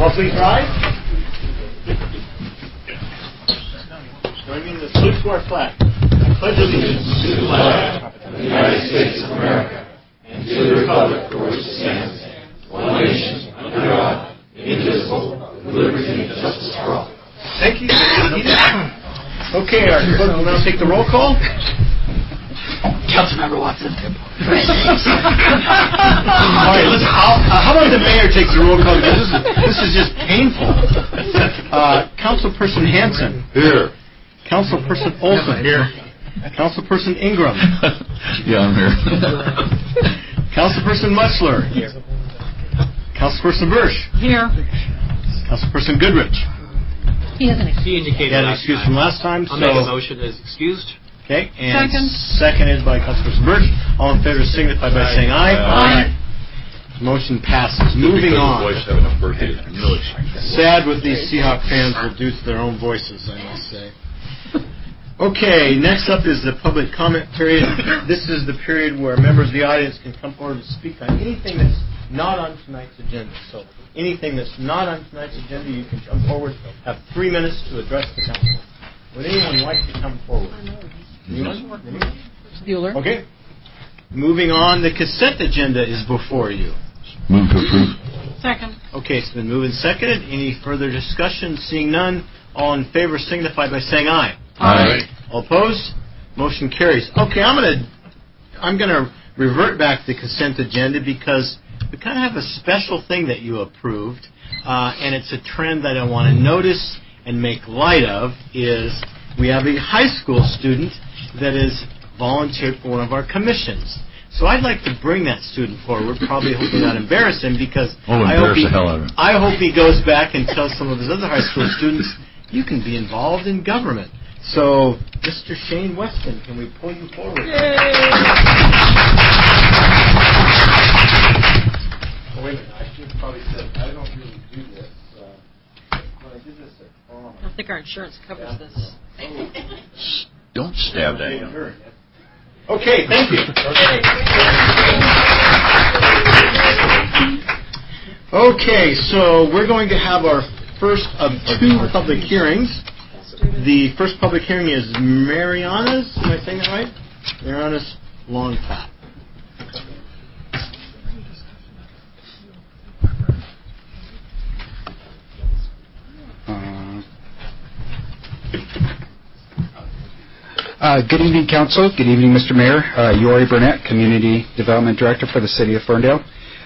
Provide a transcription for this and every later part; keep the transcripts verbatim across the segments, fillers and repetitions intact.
all please rise. Join me in the salute to our flag. I pledge allegiance to the flag of the United States of America and to the republic for which it stands, one nation, under God, indivisible, with liberty and justice for all. Thank you. Okay, our clerk will now take the roll call. Councilmember Watson. All right, listen, how, uh, how about the mayor takes the roll call? Because this is, this is just painful. Uh, Councilperson Hanson. Here. Councilperson Olson. Here. Councilperson Ingram. Yeah, I'm here. Councilperson Mutzler. Here. Councilperson Bursch. Here. Councilperson Goodrich. He has an excuse. He indicated He had an excuse from last time. I'll so make a motion as excused. Okay, and Second. seconded by Councilperson Bursch. All in favor signify by saying aye. Aye. Motion passes. Moving on. Really Sad what these Seahawk fans will do to their own voices, I must say. Okay, next up is the public comment period. This is the period where members of the audience can come forward and speak on anything that's not on tonight's agenda. So anything that's not on tonight's agenda, you can come forward, have three minutes to address the council. Would anyone like to come forward? Anyone? Anyone? Bueller. Okay. Moving on, the consent agenda is before you. Move to approve. Second. Okay, it's been moved and seconded. Any further discussion? Seeing none, all in favor signify by saying aye. Aye. All opposed? Motion carries. Okay, I'm gonna I'm gonna revert back to the consent agenda because we kind of have a special thing that you approved, uh, and it's a trend that I want to notice and make light of. Is we have a high school student that is volunteered for one of our commissions. So I'd like to bring that student forward, probably hopefully not embarrass him, because Oh, I hope embarrass he, the hell out of him. I hope he goes back and tells some of his other high school students, you can be involved in government. So, Mister Shane Weston, can we pull you forward? Yay! Oh, wait a minute, I should have probably said, I don't really do this. Uh, when I did this at prom. I think our insurance covers this. Oh. Don't stab that young. Okay, thank you. Okay, so we're going to have our first of two public hearings. The first public hearing is Mariana's, am I saying that right? Mariana's Long Plat. Uh, uh, good evening, Council. Good evening, Mister Mayor. Uh, Yori Burnett, Community Development Director for the City of Ferndale.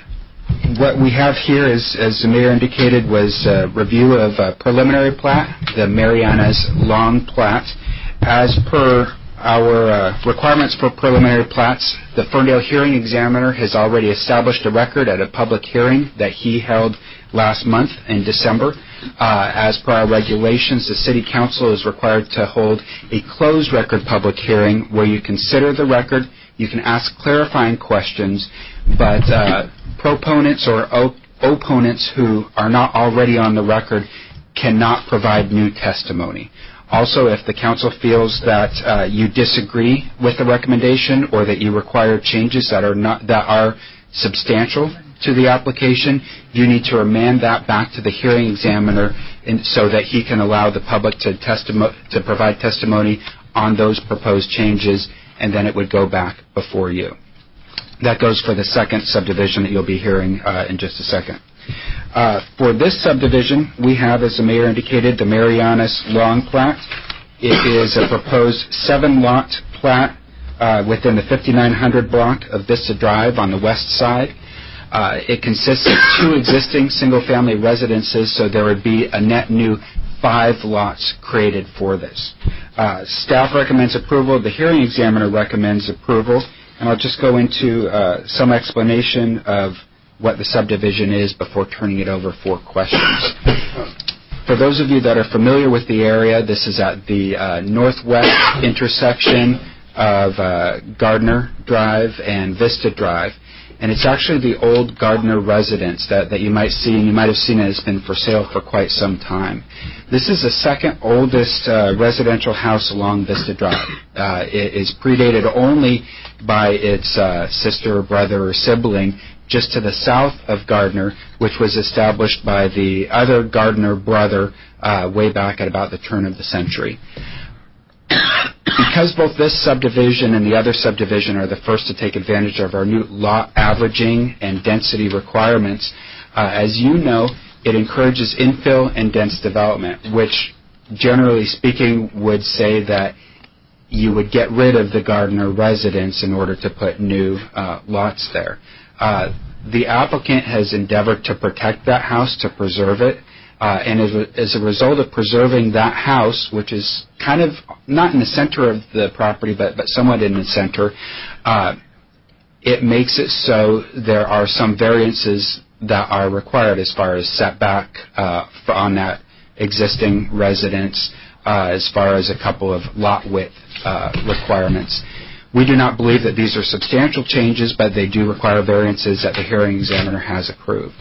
What we have here, is, as the Mayor indicated, was a review of a preliminary plat, the Mariana's Long Plat. As per our uh, requirements for preliminary plats, the Ferndale hearing examiner has already established a record at a public hearing that he held last month in December. Uh, as per our regulations, the City Council is required to hold a closed record public hearing where you consider the record, you can ask clarifying questions, but uh, proponents or op- opponents who are not already on the record cannot provide new testimony. Also, if the council feels that uh, you disagree with the recommendation or that you require changes that are not that are substantial to the application, you need to remand that back to the hearing examiner in, so that he can allow the public to testimo- to provide testimony on those proposed changes, and then it would go back before you. That goes for the second subdivision that you'll be hearing uh, in just a second. Uh, for this subdivision, we have, as the Mayor indicated, the Mariana's Long Plat. It is a proposed seven-lot plat uh, within the fifty-nine hundred block of Vista Drive on the west side. Uh, it consists of two existing single-family residences, so there would be a net new five lots created for this. Uh, staff recommends approval. The hearing examiner recommends approval. And I'll just go into uh, some explanation of what the subdivision is before turning it over for questions. For those of you that are familiar with the area, this is at the uh, northwest intersection of uh, Gardner Drive and Vista Drive. And it's actually the old Gardner residence that, that you might see, and you might have seen it. It's been for sale for quite some time. This is the second oldest uh, residential house along Vista Drive. Uh, it is predated only by its uh, sister, brother, or sibling, just to the south of Gardner, which was established by the other Gardner brother uh, way back at about the turn of the century. Because both this subdivision and the other subdivision are the first to take advantage of our new lot averaging and density requirements, uh, as you know, it encourages infill and dense development, which generally speaking would say that you would get rid of the Gardner residents in order to put new uh, lots there. Uh, the applicant has endeavored to protect that house, to preserve it, uh, and as a, as a result of preserving that house, which is kind of not in the center of the property, but, but somewhat in the center, uh, it makes it so there are some variances that are required as far as setback uh, for on that existing residence, uh, as far as a couple of lot width uh, requirements. We do not believe that these are substantial changes, but they do require variances that the hearing examiner has approved.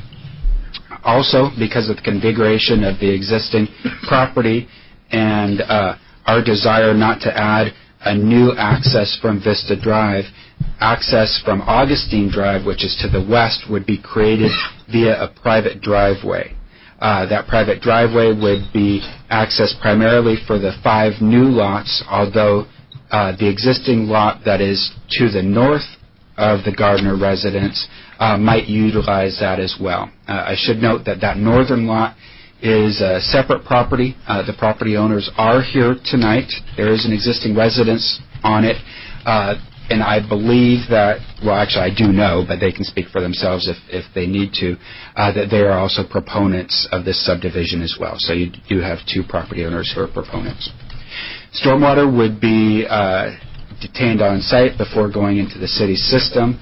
Also, because of the configuration of the existing property and uh, our desire not to add a new access from Vista Drive, access from Augustine Drive, which is to the west, would be created via a private driveway. Uh, that private driveway would be accessed primarily for the five new lots, although uh, the existing lot that is to the north of the Gardner residence uh, might utilize that as well. Uh, I should note that that northern lot is a separate property. Uh, the property owners are here tonight. There is an existing residence on it. Uh, And I believe that, well, actually I do know, but they can speak for themselves if, if they need to, uh, that they are also proponents of this subdivision as well. So you do have two property owners who are proponents. Stormwater would be uh, detained on site before going into the city system.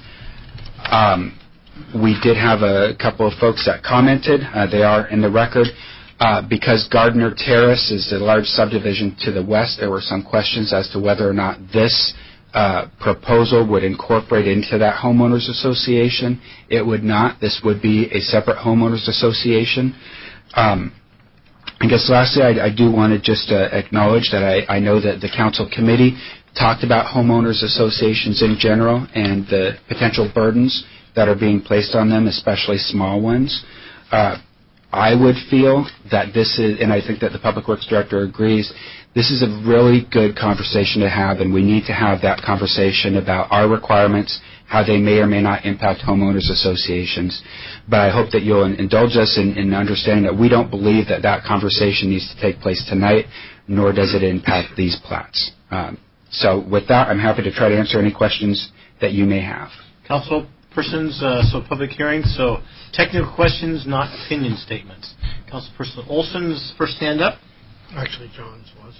Um, we did have a couple of folks that commented. Uh, they are in the record. Uh, because Gardner Terrace is a large subdivision to the west, there were some questions as to whether or not this Uh, proposal would incorporate into that homeowners association. It would not. This would be a separate homeowners association. Um, I guess lastly, I, I do want to just uh, acknowledge that I, I know that the council committee talked about homeowners associations in general and the potential burdens that are being placed on them, especially small ones. Uh, I would feel that this is, and I think that the Public Works Director agrees, this is a really good conversation to have, and we need to have that conversation about our requirements, how they may or may not impact homeowners associations. But I hope that you'll indulge us in, in understanding that we don't believe that that conversation needs to take place tonight, nor does it impact these plats. Um, so with that, I'm happy to try to answer any questions that you may have. Council persons, uh, so public hearing, so technical questions, not opinion statements. Councilperson Olson's first hand up. Actually, John's was.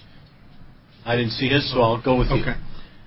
I didn't see his, so I'll go with you. Okay.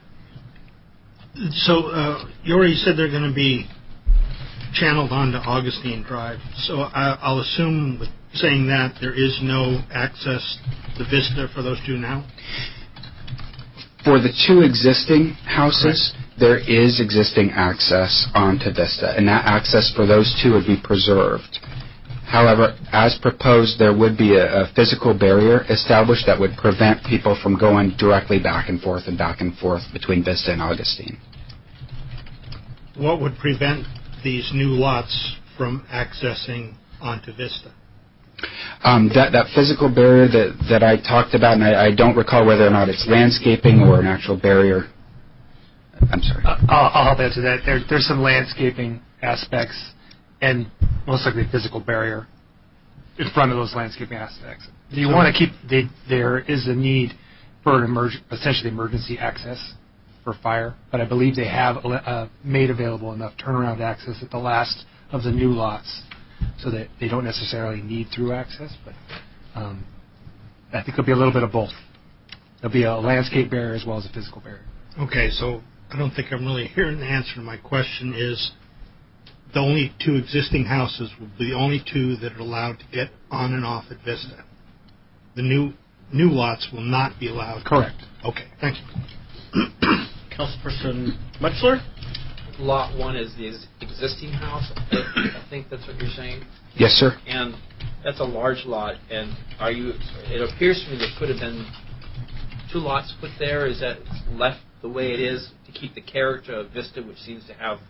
So, uh, you already said they're going to be channeled onto Augustine Drive. So I, I'll assume with saying that there is no access to Vista for those two now? For the two existing houses, Correct. There is existing access onto Vista, and that access for those two would be preserved. However, as proposed, there would be a, a physical barrier established that would prevent people from going directly back and forth and back and forth between Vista and Augustine. What would prevent these new lots from accessing onto Vista? Um, that, that physical barrier that, that I talked about, and I, I don't recall whether or not it's landscaping or an actual barrier. I'm sorry. Uh, I'll, I'll help answer that. There, there's some landscaping aspects and most likely a physical barrier in front of those landscaping aspects. You want to keep, they, there is a need for an emerg- essentially emergency access for fire, but I believe they have uh, made available enough turnaround access at the last of the new lots so that they don't necessarily need through access, but um, I think there'll be a little bit of both. There'll be a landscape barrier as well as a physical barrier. Okay, so I don't think I'm really hearing the answer to my question is, the only two existing houses will be the only two that are allowed to get on and off at Vista. The new new lots will not be allowed. Correct. Okay, thank you. Councilperson Mutchler? Lot one is the existing house. I think that's what you're saying. Yes, sir. And that's a large lot. And are you? It appears to me there could have been two lots put there. Is that left the way it is to keep the character of Vista, which seems to have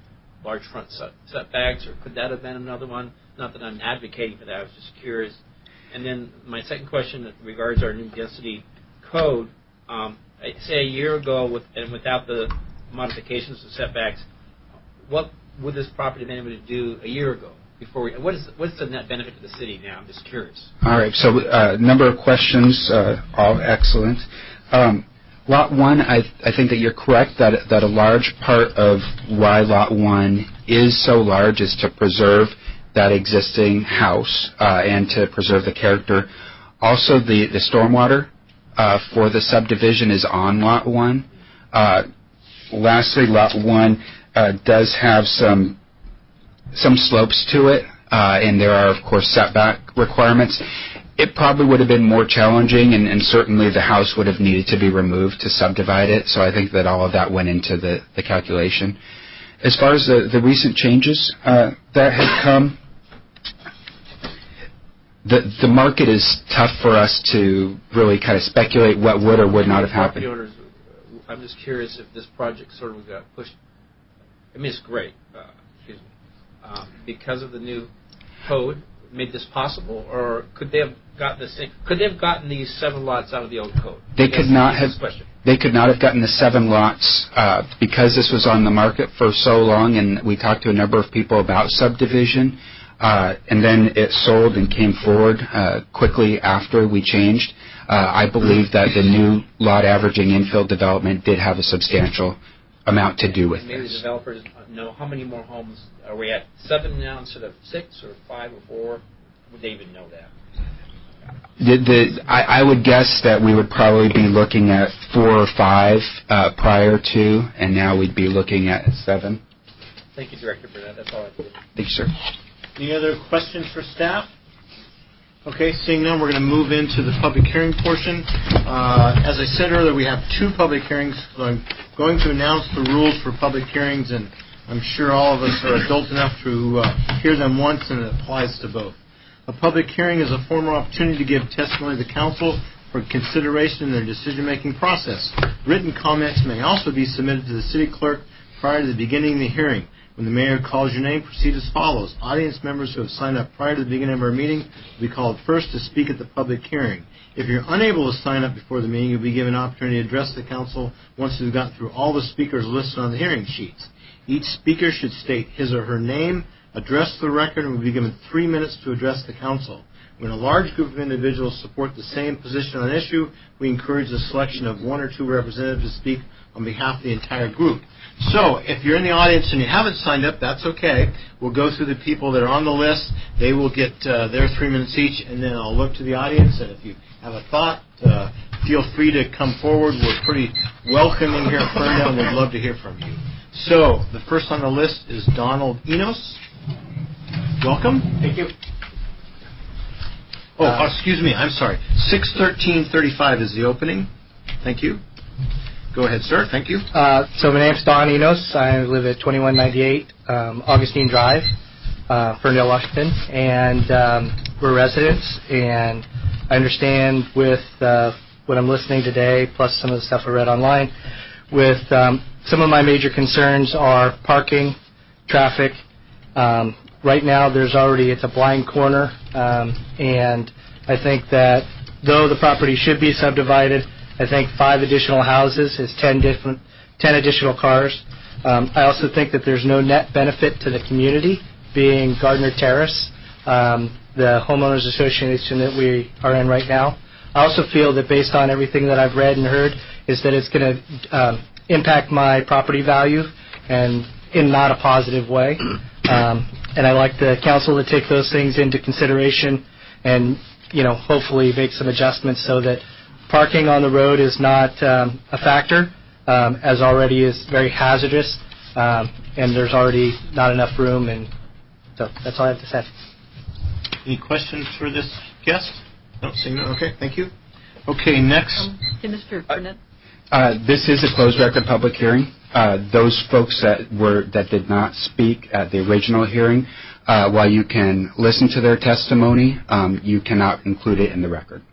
large front set, setbacks, or could that have been another one? Not that I'm advocating for that. I was just curious. And then my second question regards our new density code. Um, say a year ago, with and without the modifications to setbacks, what would this property have been able to do a year ago? Before we, what is what's the net benefit to the city now? I'm just curious. All right. So a uh, number of questions, uh, all excellent. Um, Lot one, I, I think that you're correct that that a large part of why Lot one is so large is to preserve that existing house uh, and to preserve the character. Also, the, the stormwater uh, for the subdivision is on Lot one. Uh, lastly, Lot one uh, does have some some slopes to it, uh, and there are, of course, setback requirements. It probably would have been more challenging, and, and certainly the house would have needed to be removed to subdivide it, so I think that all of that went into the, the calculation. As far as the, the recent changes uh, that have come, the, the market is tough for us to really kind of speculate what would or would not have happened. Owners, I'm just curious if this project sort of got pushed. I mean, it's great, uh, excuse me, um, because of the new code made this possible, or could they have gotten the same, could they have gotten these seven lots out of the old code? They could not have. They could not have gotten the seven lots uh, because this was on the market for so long, and we talked to a number of people about subdivision, uh, and then it sold and came forward uh, quickly after we changed. Uh, I believe that the new lot averaging infill development did have a substantial amount to do with and maybe this. The developers know how many more homes are we at? Seven now instead of six or five or four? Would they even know that? The, the, I, I would guess that we would probably be looking at four or five uh, prior to, and now we'd be looking at seven. Thank you, Director Burnett. That's all I have. Thank you, sir. Any other questions for staff? Okay, seeing none, we're going to move into the public hearing portion. Uh, as I said earlier, we have two public hearings. So I'm going to announce the rules for public hearings, and I'm sure all of us are adult enough to uh, hear them once, and it applies to both. A public hearing is a formal opportunity to give testimony to the council for consideration in their decision-making process. Written comments may also be submitted to the city clerk prior to the beginning of the hearing. When the mayor calls your name, proceed as follows. Audience members who have signed up prior to the beginning of our meeting will be called first to speak at the public hearing. If you're unable to sign up before the meeting, you'll be given an opportunity to address the council once you've gotten through all the speakers listed on the hearing sheets. Each speaker should state his or her name, address the record, and will be given three minutes to address the council. When a large group of individuals support the same position on an issue, we encourage the selection of one or two representatives to speak on behalf of the entire group. So, if you're in the audience and you haven't signed up, that's okay. We'll go through the people that are on the list. They will get uh, their three minutes each, and then I'll look to the audience, and if you have a thought, uh, feel free to come forward. We're pretty welcoming here at Ferndale, and we'd love to hear from you. So, the first on the list is Donald Enos. Welcome. Thank you. Oh, uh, excuse me. I'm sorry. six thirteen thirty-five is the opening. Thank you. Go ahead, sir. Thank you. Uh, so my name's Don Enos. I live at twenty-one ninety-eight um, Augustine Drive, uh, Ferndale, Washington, and um, we're residents. And I understand with uh, what I'm listening today, plus some of the stuff I read online, with um, some of my major concerns are parking, traffic. Um, right now, there's already it's a blind corner, um, and I think that though the property should be subdivided, I think five additional houses is ten different, ten additional cars. Um, I also think that there's no net benefit to the community, being Gardner Terrace, um, the homeowners association that we are in right now. I also feel that based on everything that I've read and heard, is that it's going to um, impact my property value, and in not a positive way. Um, and I'd like the council to take those things into consideration, and you know, hopefully make some adjustments so that parking on the road is not um, a factor, um, as already is very hazardous, um, and there's already not enough room, and so that's all I have to say. Any questions for this guest? No, seeing none. Okay, thank you. Okay, next. Um, hey, Mister Burnett. Uh, this is a closed record public hearing. Uh, those folks that were that did not speak at the original hearing, uh, while you can listen to their testimony, um, you cannot include it in the record.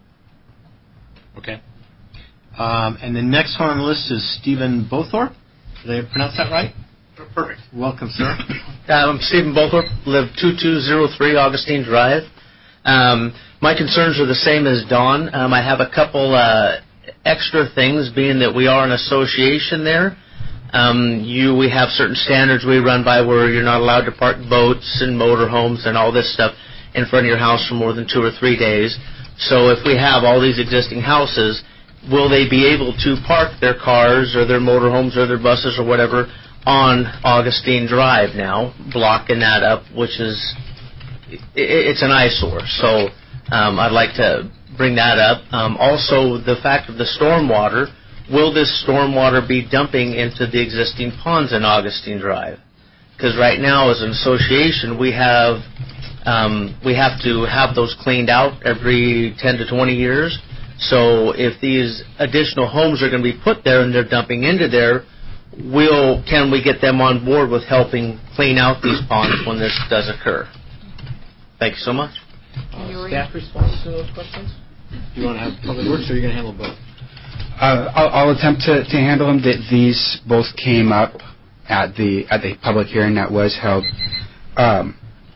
Okay. Um, and the next one on the list is Stephen Bothorpe. Did I pronounce that right? Perfect. Welcome, sir. I'm Stephen Bolthorpe, live two two zero three Augustine Drive. Um, my concerns are the same as Don. Um, I have a couple uh, extra things, being that we are an association there. Um, you, we have certain standards we run by where you're not allowed to park boats and motorhomes and all this stuff in front of your house for more than two or three days. So if we have all these existing houses, will they be able to park their cars or their motorhomes or their buses or whatever on Augustine Drive now, blocking that up, which is, it's an eyesore. So um, I'd like to bring that up. Um, also, the fact of the stormwater, will this stormwater be dumping into the existing ponds in Augustine Drive? Because right now, as an association, we have um, we have to have those cleaned out every ten to twenty years. So if these additional homes are going to be put there and they're dumping into there, will can we get them on board with helping clean out these ponds when this does occur? Thank you so much. Uh, staff response to those questions? Do you want to have public works, or are you going to handle both? Uh, I'll, I'll attempt to, to handle them. That these both came up at the at the public hearing that was held. Um,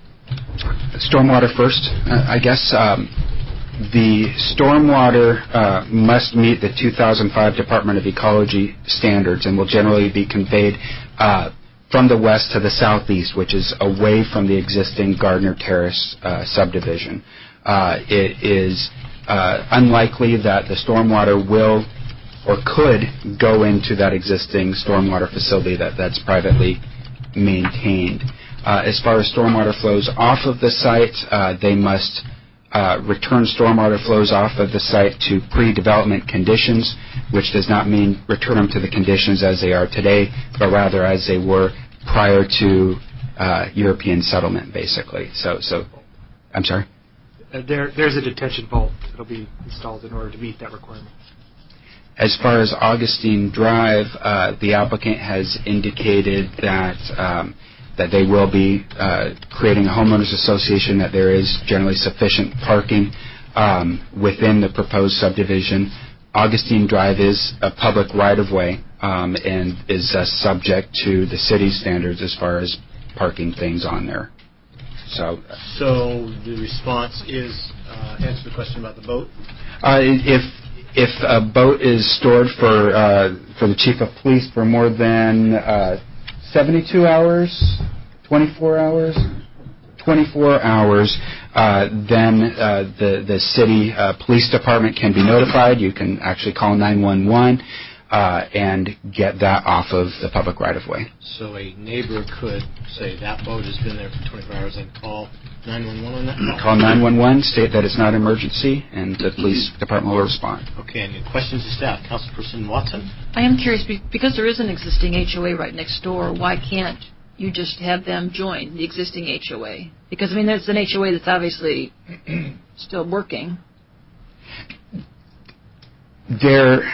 stormwater first, uh, I guess. Um, the stormwater uh, must meet the two thousand five Department of Ecology standards and will generally be conveyed uh, from the west to the southeast, which is away from the existing Gardner Terrace uh, subdivision. Uh, it is uh, unlikely that the stormwater will or could go into that existing stormwater facility that, that's privately maintained. Uh, as far as stormwater flows off of the site, uh, they must uh, return stormwater flows off of the site to pre-development conditions, which does not mean return them to the conditions as they are today, but rather as they were prior to uh, European settlement, basically. So, so I'm sorry? Uh, there, there's a detention vault that will be installed in order to meet that requirement. As far as Augustine Drive, uh, the applicant has indicated that um, that they will be uh, creating a homeowners association, that there is generally sufficient parking um, within the proposed subdivision. Augustine Drive is a public right-of-way um, and is uh, subject to the city's standards as far as parking things on there. So, so the response is uh, answer the question about the boat. Uh, if If a boat is stored for uh, for the chief of police for more than uh, seventy-two hours, twenty-four hours, twenty-four hours, uh, then uh, the the city uh, police department can be notified. You can actually call nine one one uh, and get that off of the public right-of-way. So a neighbor could say that boat has been there for twenty-four hours and call nine one one on that call? Call nine one one, state that it's not an emergency, and the police department will respond. Okay, any questions to staff? Councilperson Watson? I am curious, because there is an existing H O A right next door, why can't you just have them join the existing H O A? Because, I mean, there's an H O A that's obviously still working. There...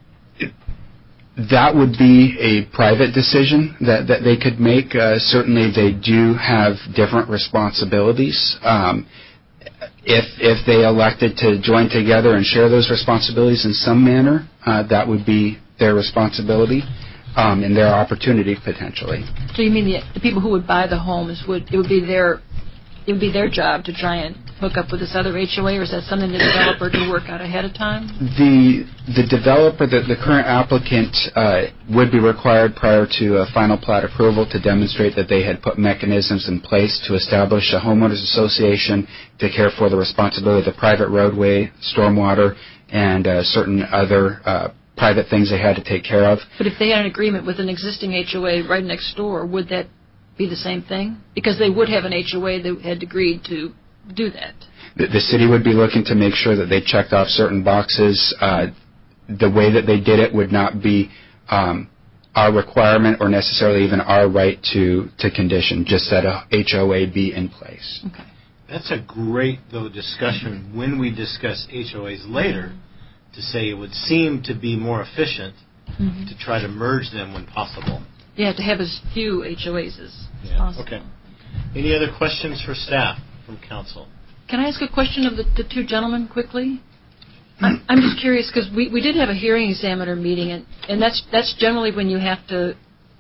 That would be a private decision that, that they could make. Uh, certainly they do have different responsibilities. Um, if, if they elected to join together and share those responsibilities in some manner, uh, that would be their responsibility um, and their opportunity potentially. So you mean the, the people who would buy the homes, would it would be their it would be their job to try and hook up with this other H O A, or is that something the developer could work out ahead of time? The the developer, the, the current applicant, uh, would be required prior to a final plat approval to demonstrate that they had put mechanisms in place to establish a homeowners association to care for the responsibility of the private roadway, stormwater, and uh, certain other uh, private things they had to take care of. But if they had an agreement with an existing H O A right next door, would that be the same thing? Because they would have an H O A that had agreed to do that. The, the city would be looking to make sure that they checked off certain boxes. Uh, the way that they did it would not be um, our requirement or necessarily even our right to, to condition, just that a H O A be in place. Okay. That's a great, though, discussion when we discuss H O As later, to say it would seem to be more efficient mm-hmm. to try to merge them when possible. Yeah, to have as few H O As as yeah. possible. Okay. Any other questions for staff from council? Can I ask a question of the, the two gentlemen quickly? I'm, I'm just curious because we, we did have a hearing examiner meeting, and, and that's that's generally when you have to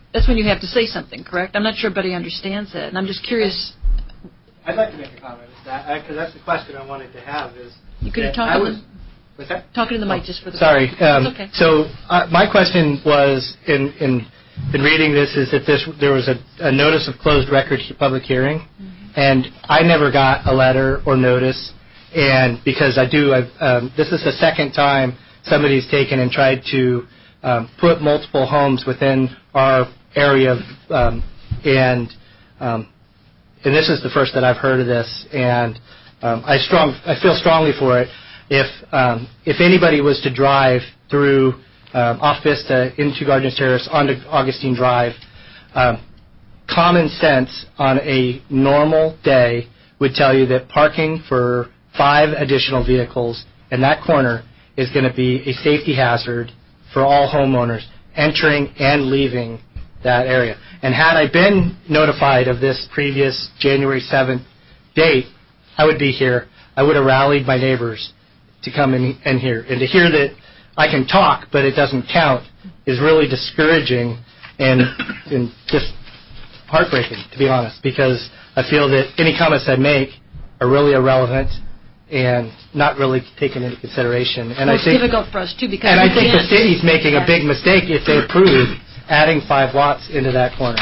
that's when you have to say something, correct? I'm not sure everybody understands that, and I'm just curious. I'd like to make a comment with that, because that's the question I wanted to have. Is you could that talk I to was, the, what's that? Talking to the mic just for the. Sorry. Um, okay. So uh, my question was, in in, in reading this, is that this there was a, a notice of closed record public hearing, mm-hmm. and I never got a letter or notice, and because I do, I've, um, this is the second time somebody's taken and tried to um, put multiple homes within our area, um, and um, and this is the first that I've heard of this, and um, I strong I feel strongly for it. If um, if anybody was to drive through um, off Vista into Gardner Terrace onto Augustine Drive, um, common sense on a normal day would tell you that parking for five additional vehicles in that corner is going to be a safety hazard for all homeowners entering and leaving that area. And had I been notified of this previous January seventh date, I would be here. I would have rallied my neighbors to come in and hear. And to hear that I can talk, but it doesn't count, is really discouraging and, and just heartbreaking, to be honest, because I feel that any comments I make are really irrelevant and not really taken into consideration. And well, I it's think, difficult for us, too, because and I think can't. the city's making a big mistake if they approve adding five lots into that corner.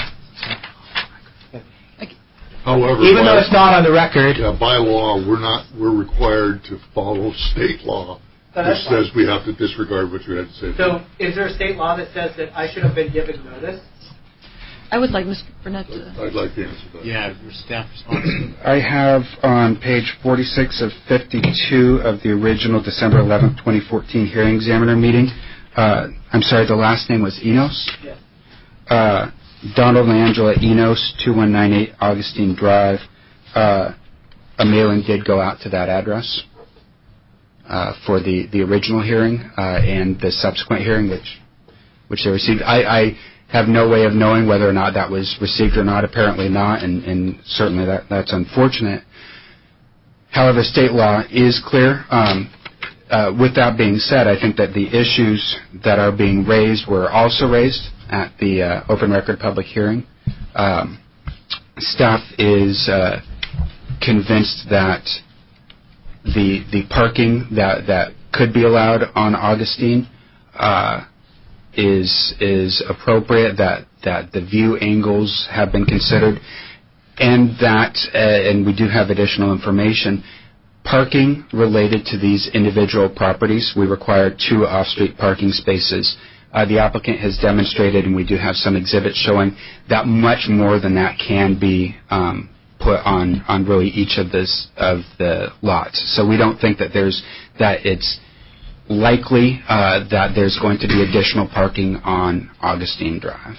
However, even by, though it's not on the record, yeah, by law, we're not we're required to follow state law, which says we have to disregard what you had to say. So, is there a state law that says that I should have been given notice? I would like Mister Burnett to. I'd like to answer that. Yeah, your staff response. I have on page forty-six of fifty-two of the original December eleventh, twenty fourteen hearing examiner meeting. Uh, I'm sorry, the last name was Enos? Yes. Uh, Donald and Angela Enos, two one nine eight Augustine Drive. Uh, a mailing did go out to that address uh, for the, the original hearing uh, and the subsequent hearing, which which they received. I, I have no way of knowing whether or not that was received or not. Apparently not, and, and certainly that, that's unfortunate. However, state law is clear. Um, uh, with that being said, I think that the issues that are being raised were also raised at the uh, open record public hearing. Um, staff is uh, convinced that the the parking that, that could be allowed on Augustine uh, is is appropriate, that, that the view angles have been considered, and that, uh, and we do have additional information, parking related to these individual properties, we require two off-street parking spaces. Uh, the applicant has demonstrated, and we do have some exhibits showing that much more than that can be um, put on, on really each of this of the lots. So we don't think that there's that it's likely uh, that there's going to be additional parking on Augustine Drive.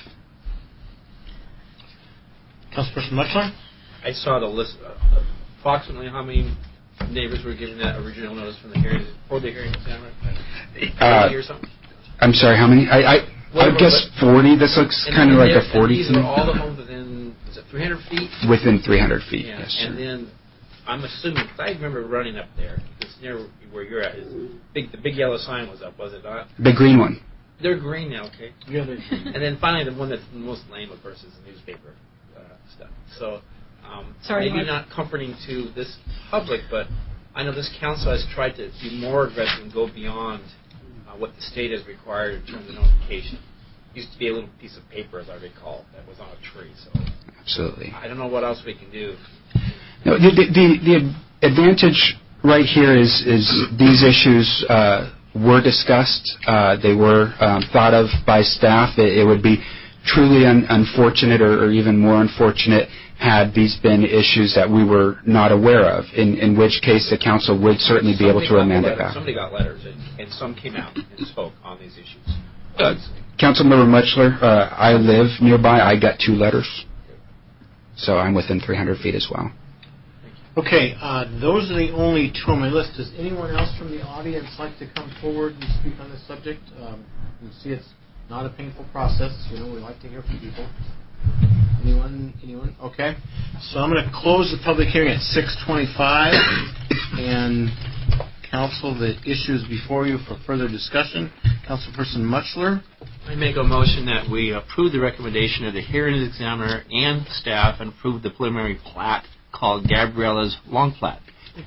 Councilperson Mutchler? I saw the list. Uh, approximately how many neighbors were given that original notice from the hearing for the hearing examiner? Uh, or something? I'm sorry, how many? I I, I would guess forty. This looks kind of like a forty. These are all the homes within, is it three hundred feet? Within three hundred feet, yeah. yes, And sir. then I'm assuming, because I remember running up there, it's near where you're at. Is big, the big yellow sign was up, was it not? The green one. They're green now, okay? Yeah, they're green. And then finally, the one that's the most lame, of course, is the newspaper uh, stuff. So um, Sorry, maybe Mark. not comforting to this public, but I know this council has tried to be more aggressive and go beyond uh, what the state has required in terms of notification. It used to be a little piece of paper, as I recall, that was on a tree. So Absolutely. I don't know what else we can do. No, the, the, the, the advantage right here is, is these issues uh, were discussed. Uh, they were um, thought of by staff. It, it would be truly un- unfortunate or, or even more unfortunate had these been issues that we were not aware of, in, in which case the council would certainly be able to amend it back. Somebody got letters, and, and some came out and spoke on these issues. Uh, Councilmember Mutchler, uh, I live nearby. I got two letters. So I'm within three hundred feet as well. Okay, uh, those are the only two on my list. Does anyone else from the audience like to come forward and speak on this subject? Um, you see, it's not a painful process. You know, we like to hear from people. Anyone? Anyone? Okay. So I'm going to close the public hearing at six twenty-five and counsel the issues before you for further discussion. Councilperson Mutchler. I make a motion that we approve the recommendation of the hearing examiner and staff and approve the preliminary plat called Gabriella's Long Plat.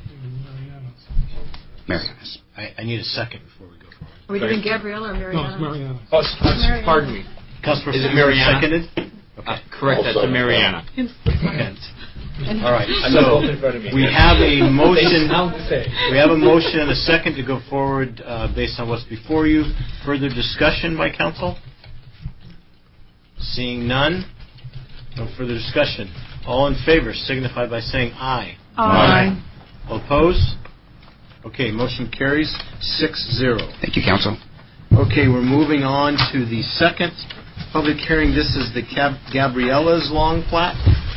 Marianas. I, I need a second before we go forward. Are we Sorry. doing Gabriella or Mariana? No, it's Mariana. Oh, s- s- pardon me. Councilor Is it Seymour Mariana? seconded? Uh, correct, that's a Mariana. All right. So we have a motion. They We have a motion and a second to go forward uh, based on what's before you. Further discussion by council? Seeing none, no further discussion. All in favor signify by saying aye. Aye. All opposed? Okay, motion carries six zero. Thank you, Council. Okay, we're moving on to the second public hearing. This is the Gab- Gabriella's Long Plat.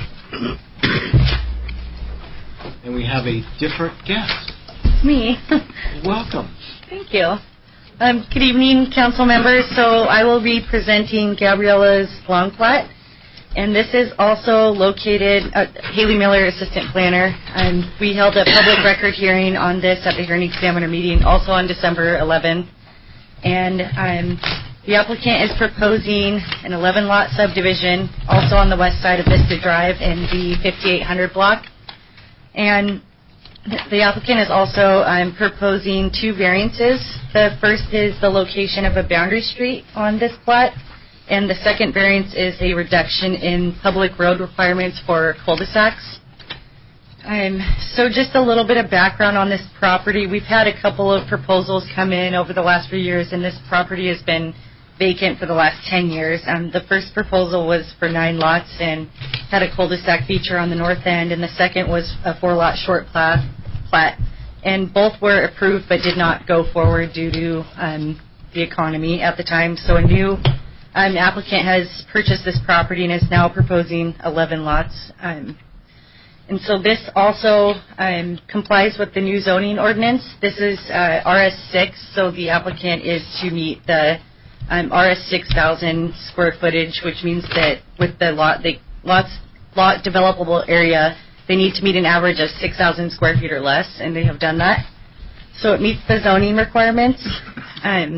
And we have a different guest. Me. Welcome. Thank you. Um, good evening, council members. So I will be presenting Gabriella's Long Plat. And this is also located at Haley Miller, Assistant Planner. And we held a public record hearing on this at the hearing examiner meeting, also on December eleventh. And um, the applicant is proposing an eleven lot subdivision, also on the west side of Vista Drive in the fifty-eight hundred block. And the applicant is also um, proposing two variances. The first is the location of a boundary street on this plat. And the second variance is a reduction in public road requirements for cul-de-sacs. Um, so just a little bit of background on this property. We've had a couple of proposals come in over the last few years, and this property has been vacant for the last ten years. Um, the first proposal was for nine lots and had a cul-de-sac feature on the north end, and the second was a four-lot short plat. plat. And both were approved but did not go forward due to um, the economy at the time. So a new um, applicant has purchased this property and is now proposing eleven lots. Um, And so this also um, complies with the new zoning ordinance. This is uh, R S six, so the applicant is to meet the um, R S six thousand square footage, which means that with the lot, the lots, lot developable area, they need to meet an average of six thousand square feet or less, and they have done that. So it meets the zoning requirements. Um,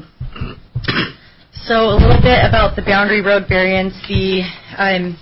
so a little bit about the boundary road variance. The um,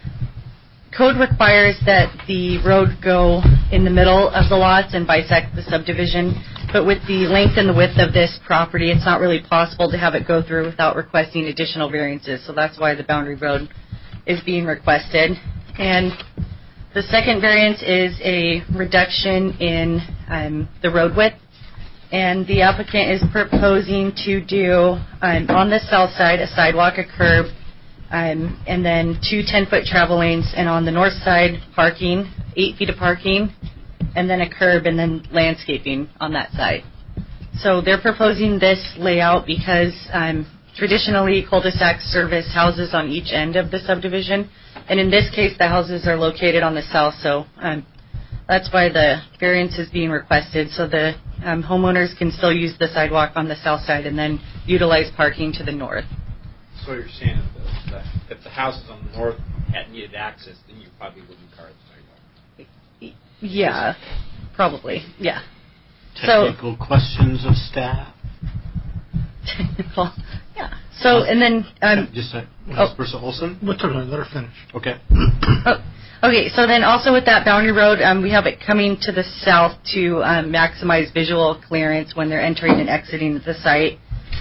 code requires that the road go in the middle of the lots and bisect the subdivision, but with the length and the width of this property, it's not really possible to have it go through without requesting additional variances, so that's why the boundary road is being requested. And the second variance is a reduction in um, the road width, and the applicant is proposing to do um, on the south side a sidewalk, a curb, Um, and then two ten-foot travel lanes, and on the north side, parking, eight feet of parking, and then a curb, and then landscaping on that side. So they're proposing this layout because um, traditionally cul-de-sacs service houses on each end of the subdivision, and in this case, the houses are located on the south, so um, that's why the variance is being requested, so the um, homeowners can still use the sidewalk on the south side and then utilize parking to the north. So you're saying if the, the, if the houses on the north had needed access, then you probably wouldn't car the sidewalk. Yeah, probably. Yeah. Technical so, questions of staff. Technical. Yeah. So and then um, just a oh, Councilperson Olson. What's her name? Let her finish. Okay. oh, okay. So then also with that boundary road, um, we have it coming to the south to um, maximize visual clearance when they're entering and exiting the site.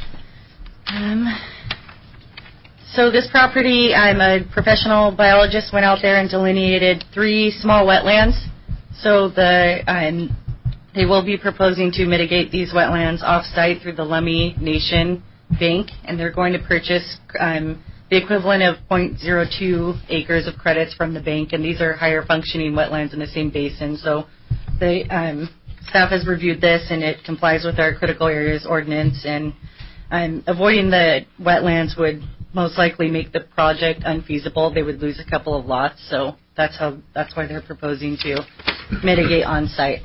Um. So this property, I'm a professional biologist, went out there and delineated three small wetlands. So the um, they will be proposing to mitigate these wetlands off-site through the Lummi Nation Bank, and they're going to purchase um, the equivalent of zero point zero two acres of credits from the bank, and these are higher functioning wetlands in the same basin. So the um, staff has reviewed this, and it complies with our critical areas ordinance, and um, avoiding the wetlands would most likely make the project unfeasible. They would lose a couple of lots, so that's how that's why they're proposing to mitigate on site.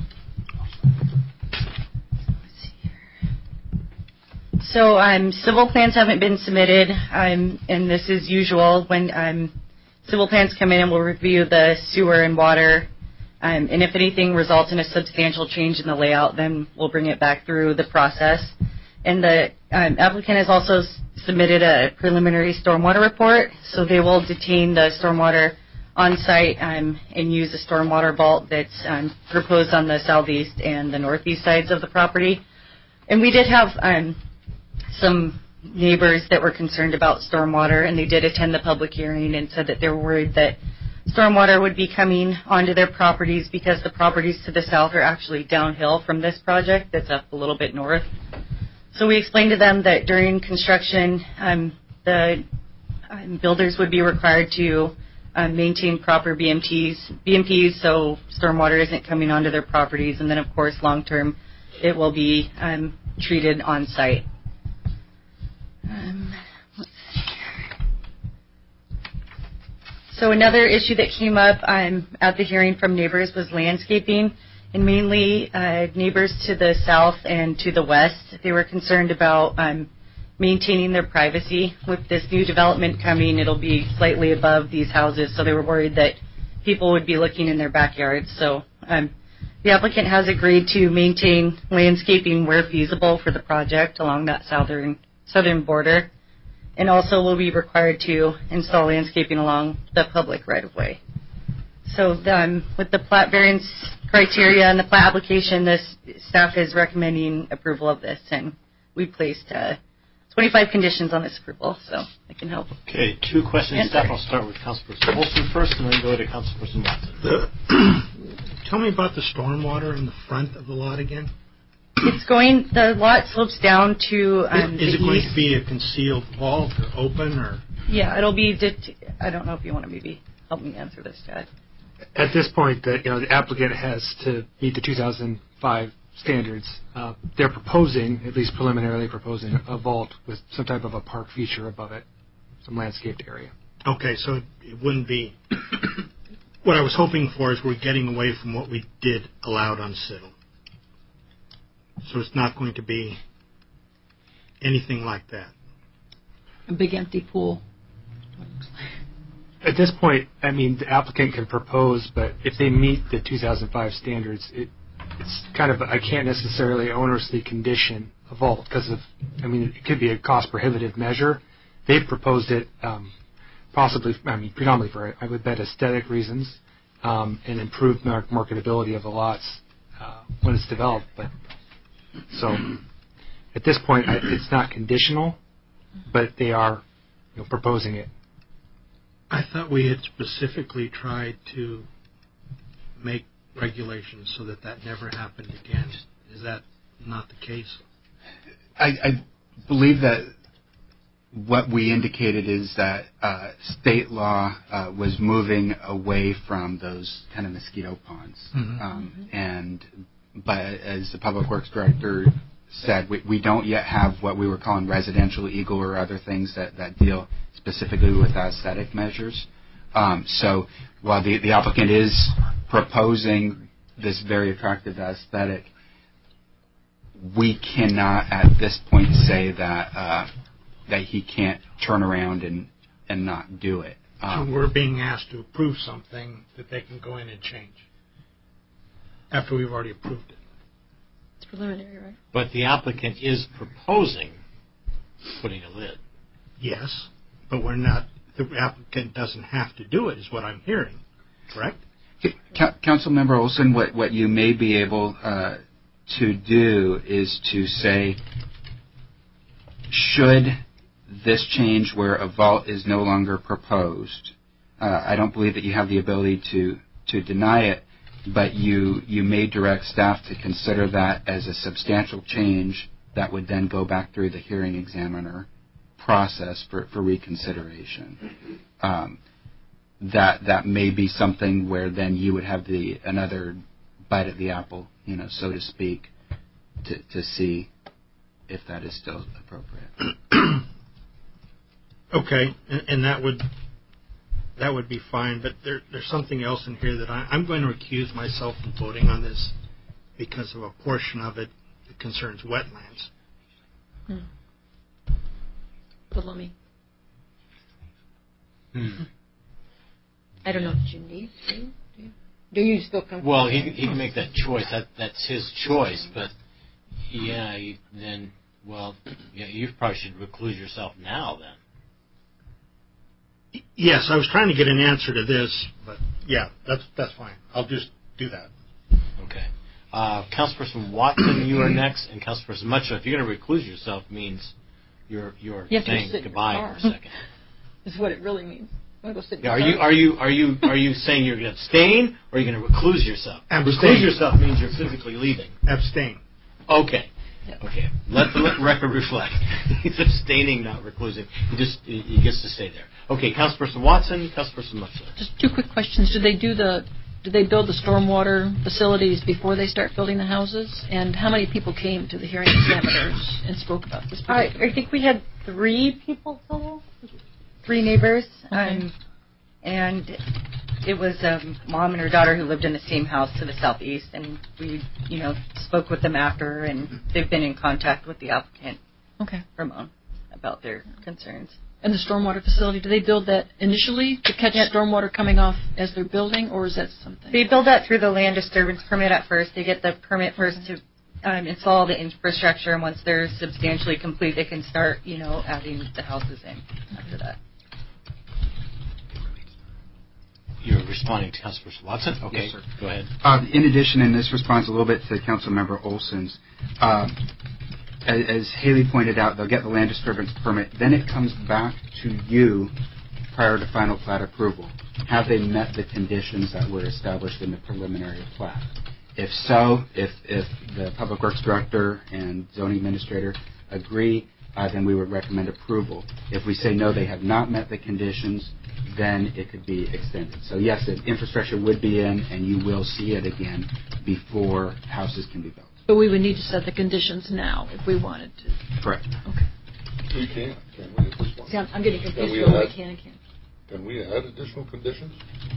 So um, civil plans haven't been submitted, um, and this is usual when um, civil plans come in and we'll review the sewer and water, um, and if anything results in a substantial change in the layout, then we'll bring it back through the process. And the um, applicant has also s- submitted a preliminary stormwater report, so they will detain the stormwater on site um, and use a stormwater vault that's um, proposed on the southeast and the northeast sides of the property. And we did have um, some neighbors that were concerned about stormwater, and they did attend the public hearing and said that they were worried that stormwater would be coming onto their properties because the properties to the south are actually downhill from this project that's up a little bit north. So we explained to them that during construction, um, the um, builders would be required to um, maintain proper B M Ts, B M Ps so stormwater isn't coming onto their properties, and then of course long term it will be um, treated on site. Um, let's see here. So another issue that came up um, at the hearing from neighbors was landscaping, and mainly uh, neighbors to the south and to the west. They were concerned about um, maintaining their privacy. With this new development coming, it'll be slightly above these houses, so they were worried that people would be looking in their backyards. So um, the applicant has agreed to maintain landscaping where feasible for the project along that southern southern border, and also will be required to install landscaping along the public right-of-way. So um, with the plat variance criteria and the plat application, this staff is recommending approval of this, and we placed uh, twenty-five conditions on this approval, so I can help. Okay, two questions. Staff, I'll start with Councilperson Olson first, and then go to Councilperson Watson. The, tell me about the stormwater in the front of the lot again. It's going, the lot slopes down to um, Is the it going east. to be a concealed vault or open, or? Yeah, it'll be, det- I don't know if you want to maybe help me answer this, Chad. At this point, the, you know, the applicant has to meet the two thousand five standards. Uh, they're proposing, at least preliminarily proposing, a vault with some type of a park feature above it, some landscaped area. Okay, so it, it wouldn't be. What I was hoping for is we're getting away from what we did allowed on Siddle. So it's not going to be anything like that. A big empty pool. At this point, I mean, the applicant can propose, but if they meet the two thousand five standards, it, it's kind of, I can't necessarily onerously condition a vault because of, I mean, it could be a cost prohibitive measure. They've proposed it um, possibly, I mean, predominantly for, I would bet, aesthetic reasons um, and improved mar- marketability of the lots uh, when it's developed. But so at this point, I, it's not conditional, but they are, you know, proposing it. I thought we had specifically tried to make regulations so that that never happened again. Is that not the case? I, I believe that what we indicated is that uh, state law uh, was moving away from those kind of mosquito ponds. Mm-hmm. Um, mm-hmm. And but as the Public Works Director said, we, we don't yet have what we were calling residential eagle or other things that, that deal specifically with aesthetic measures. Um, so while the, the applicant is proposing this very attractive aesthetic, we cannot at this point say that uh, that he can't turn around and, and not do it. Um, so we're being asked to approve something that they can go in and change after we've already approved it. It's preliminary, right? But the applicant is proposing putting a lid. Yes, but we're not. The applicant doesn't have to do it, is what I'm hearing. Correct? Councilmember Olson, what, what you may be able uh, to do is to say, should this change where a vault is no longer proposed, uh, I don't believe that you have the ability to, to deny it, but you, you may direct staff to consider that as a substantial change that would then go back through the hearing examiner process for, for reconsideration. Um, that that may be something where then you would have the another bite at the apple, you know, so to speak, to, to see if that is still appropriate. Okay, and, and that would that would be fine. But there, there's something else in here that I, I'm going to recuse myself from voting on this because of a portion of it that concerns wetlands. Hmm. But let me. Hmm. I don't know if you need to. Do you, do you feel comfortable? Well, he he can make that choice. That that's his choice. But yeah, he, then Well, yeah, you probably should recluse yourself now then. Yes, I was trying to get an answer to this, but yeah, that's that's fine. I'll just do that. Okay. Uh, Councilperson Watson, you are next, and Councilperson Mutchler. If you're going to recluse yourself, means you're you're You have to saying sit in goodbye your car. for a second. Is what it really means. Want to go sit in Yeah, your are you car? are you are you are you saying you're going to abstain, or are you going to recluse yourself? Abstain. Recluse yourself means you're physically leaving. Abstain. Okay. Yeah. Okay. Let the let the record reflect. He's abstaining, not reclusing. He just he he gets to stay there. Okay. Councilperson Watson, Councilperson Mutchler. Just two quick questions. Do they do the do they build the stormwater facilities before they start building the houses? And how many people came to the hearing examiners and spoke about this? I, I think we had three people total, three neighbors, Okay. um, and it was a mom and her daughter who lived in the same house to the southeast, and we, you know, spoke with them after, and they've been in contact with the applicant, Okay. Ramon, about their concerns. And the stormwater facility, do they build that initially to catch Yep. stormwater coming off as they're building, or is that something? They build that through the land disturbance permit at first. They get the permit first to um, install the infrastructure, and once they're substantially complete, they can start, you know, adding the houses in after that. You're responding to Councilperson Watson? Okay. Yes, sir. Go ahead. Uh, in addition, and this responds a little bit to Councilmember Olson's, uh, as, as Haley pointed out, they'll get the land disturbance permit. Then it comes back to you prior to final plat approval. Have they met the conditions that were established in the preliminary plat? If so, if, if the Public Works Director and Zoning Administrator agree, uh, then we would recommend approval. If we say no, they have not met the conditions, then it could be extended. So yes, the infrastructure would be in, and you will see it again before houses can be built. But we would need to set the conditions now if we wanted to. Correct. Okay. We can, can we, at this point? See, I'm, I'm getting Can confused we about what add- we can and can't. Can we add additional conditions?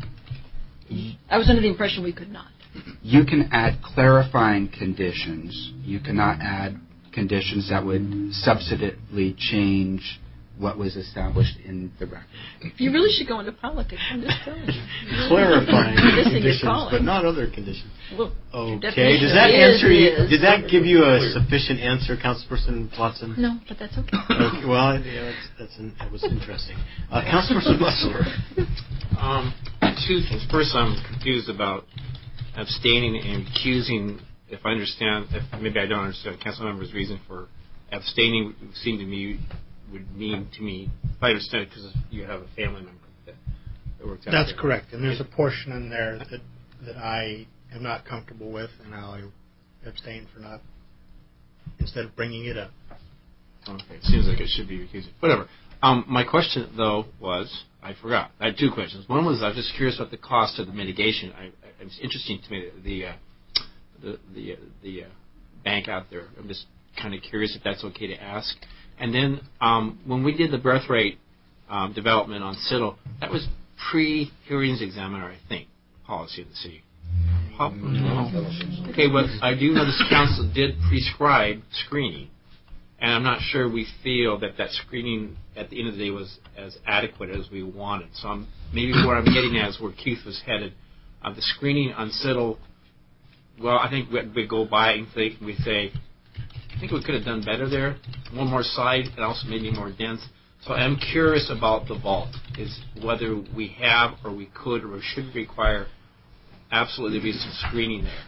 I was under the impression we could not. You can add clarifying conditions. You cannot add conditions that would substantively change what was established in the record. You really should go into politics. I'm just telling you. You Clarifying really missing your conditions, calling. but not other conditions. Well, your Okay. definition Does that is- answer you? is- Did that give you a sufficient answer, Councilperson Watson? No, but that's okay. Okay, well, yeah, that's, that's an, that was interesting. Uh, Councilperson Mutchler. Um, two things. First, I'm confused about abstaining and recusing. If I understand, if maybe I don't understand, council member's reason for abstaining would seem to me would mean to me, if I understand it, because you have a family member that, that works out That's there. correct. And there's a portion in there that that I am not comfortable with, and I abstain for not, instead of bringing it up. Okay, it seems like it should be recused. Whatever. Um, my question, though, was, I forgot. I had two questions. One was I was just curious about the cost of the mitigation. I, I, it's interesting to me, the, uh, the, the, uh, the uh, bank out there. I'm just kind of curious if that's okay to ask. And then um, when we did the birth rate um, development on Citadel, that was pre-hearings examiner, I think, policy of the city. Probably no. Okay, but I do know this council did prescribe screening, and I'm not sure we feel that that screening at the end of the day was as adequate as we wanted. So I'm, maybe what I'm getting at is where Keith was headed. Uh, the screening on Citadel, well, I think we, we go by and think, we say, I think we could have done better there. One more side and also maybe more dense. So I'm curious about the vault, is whether we have or we could or should require absolutely be some screening there.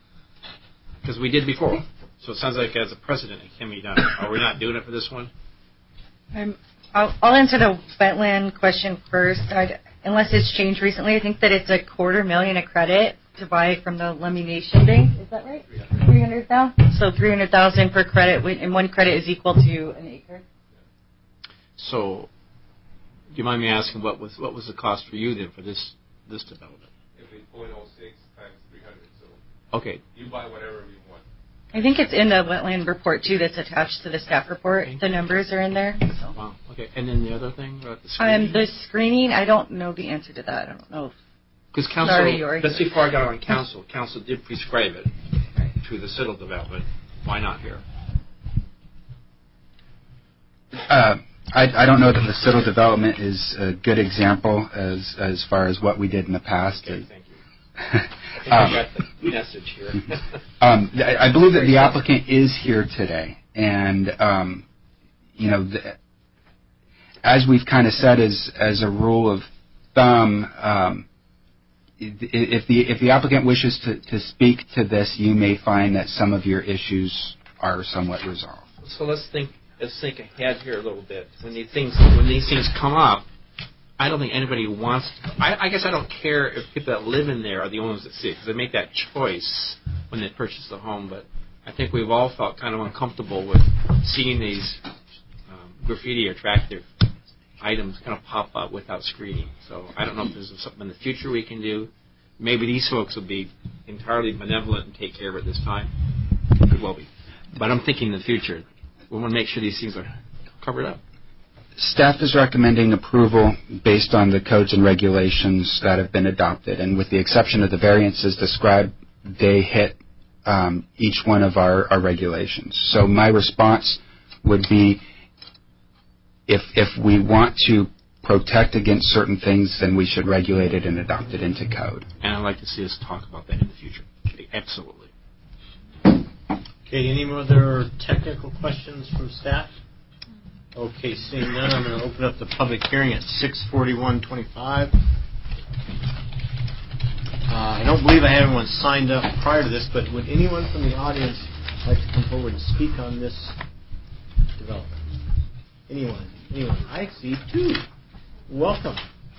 Because we did before. So it sounds like as a precedent it can be done. Are we not doing it for this one? Um, I'll, I'll answer the wetland question first. I'd, unless it's changed recently, I think that it's a quarter million a credit to buy from the Lummi Nation Bank. Is that right? three hundred thousand. So three hundred thousand per credit, and one credit is equal to an acre. So, do you mind me asking what was what was the cost for you then for this this development? It'd be zero point zero six times three hundred. So okay. You buy whatever you want. I think it's in the wetland report too. That's attached to the staff report. Okay. The numbers are in there. So. Wow. Okay. And then the other thing about the screening. Um, the screening, I don't know the answer to that. I don't know. Because council, Sorry, Yori. just before I got on council, council did prescribe it to the Citadel development. Why not here? Uh, I, I don't know that the Citadel development is a good example as as far as what we did in the past. Okay, thank you. I think um, I got the message here. um, I, I believe that the applicant is here today, and um, you know, the, as we've kind of said as as a rule of thumb, um, if the if the applicant wishes to, to speak to this, you may find that some of your issues are somewhat resolved. So let's think let's think ahead here a little bit. When these things when these things come up, I don't think anybody wants. I, I guess I don't care if people that live in there are the only ones that see it, because they make that choice when they purchase the home. But I think we've all felt kind of uncomfortable with seeing these um, graffiti or attractive items kind of pop up without screening. So I don't know if there's something in the future we can do. Maybe these folks will be entirely benevolent and take care of it this time. Could well be. But I'm thinking in the future, we want to make sure these things are covered up. Staff is recommending approval based on the codes and regulations that have been adopted, and with the exception of the variances described, they hit um, each one of our, our regulations. So my response would be, if if we want to protect against certain things, then we should regulate it and adopt it into code. And I'd like to see us talk about that in the future. Absolutely. Okay, any other technical questions from staff? Okay, seeing none, I'm going to open up the public hearing at six forty-one twenty-five. Uh, I don't believe I have anyone signed up prior to this, but would anyone from the audience like to come forward and speak on this development? Anyone? Anyone? I see two. Welcome.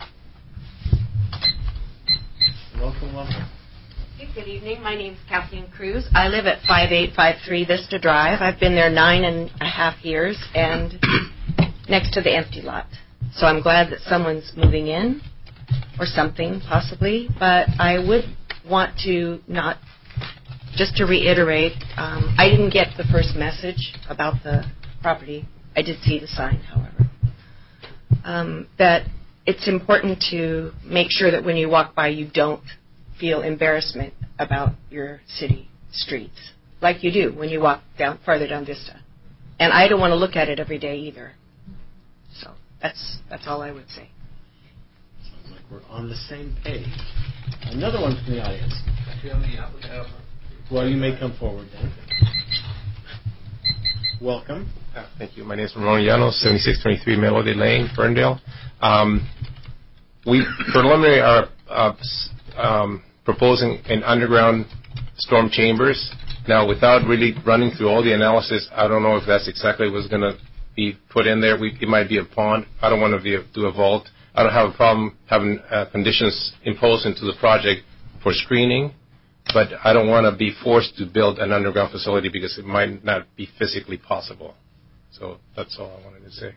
Welcome, welcome. Good evening. My name is Kathleen Cruz. I live at five eight five three Vista Drive. I've been there nine and a half years and next to the empty lot. So I'm glad that someone's moving in or something possibly. But I would want to not, just to reiterate, um, I didn't get the first message about the property. I did see the sign, however. Um, that it's important to make sure that when you walk by you don't feel embarrassment about your city streets, like you do when you walk down farther down Vista. And I don't want to look at it every day either. So that's that's all I would say. Sounds like we're on the same page. Another one from the audience. Well, you may come forward then. Welcome. Uh, thank you. My name is Ramon Llanos, seventy-six twenty-three Melody Lane, Ferndale. Um, we preliminary are uh, um, proposing an underground storm chambers. Now, without really running through all the analysis, I don't know if that's exactly what's going to be put in there. We, it might be a pond. I don't want to be a, do a vault. I don't have a problem having uh, conditions imposed into the project for screening, but I don't want to be forced to build an underground facility because it might not be physically possible. So that's all I wanted to say.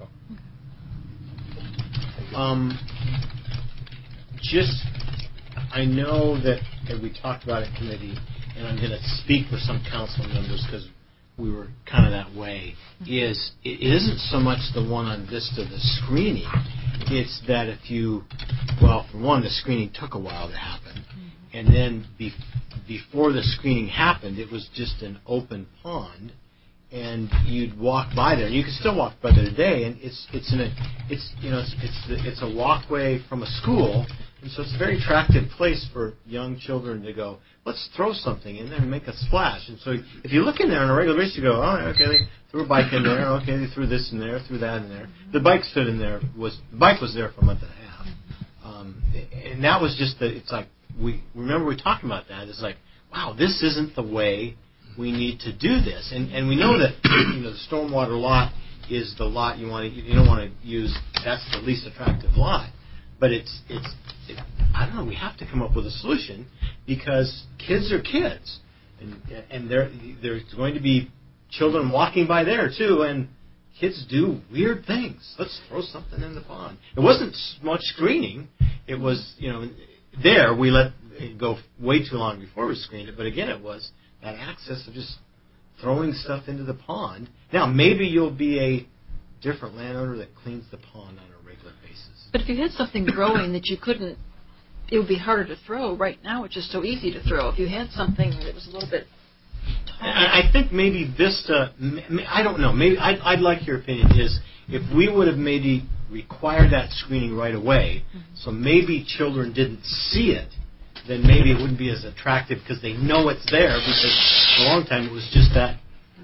So. Um, just, I know that, that we talked about it in committee, and I'm going to speak for some council members because we were kind of that way, is it isn't so much the one on Vista, the screening. It's that if you, well, for one, the screening took a while to happen. And then be, before the screening happened, it was just an open pond, and you'd walk by there, and you can still walk by there today. And it's it's in a it's you know it's it's, the, it's a walkway from a school, and so it's a very attractive place for young children to go. Let's throw something in there and make a splash. And so if you look in there on a regular basis, you go, oh, okay, they threw a bike in there. Okay, they threw this in there, threw that in there. The bike stood in there. Was the bike was there for a month and a half, um, and that was just the. It's like. We remember we talked about that. It's like, wow, this isn't the way we need to do this, and and we know that you know the stormwater lot is the lot you want to you don't want to use. That's the least attractive lot, but it's it's it, I don't know. We have to come up with a solution because kids are kids, and and there there's going to be children walking by there too, and kids do weird things. Let's throw something in the pond. It wasn't much screening. It was you know. There, we let it go way too long before we screened it, but again, it was that access of just throwing stuff into the pond. Now, maybe you'll be a different landowner that cleans the pond on a regular basis. But if you had something growing that you couldn't, it would be harder to throw. Right now, it's just so easy to throw. If you had something that was a little bit taller. I think maybe Vista, I don't know, maybe I'd, I'd like your opinion, is if we would have maybe required that screening right away, mm-hmm. so maybe children didn't see it, then maybe it wouldn't be as attractive because they know it's there, because for a long time it was just that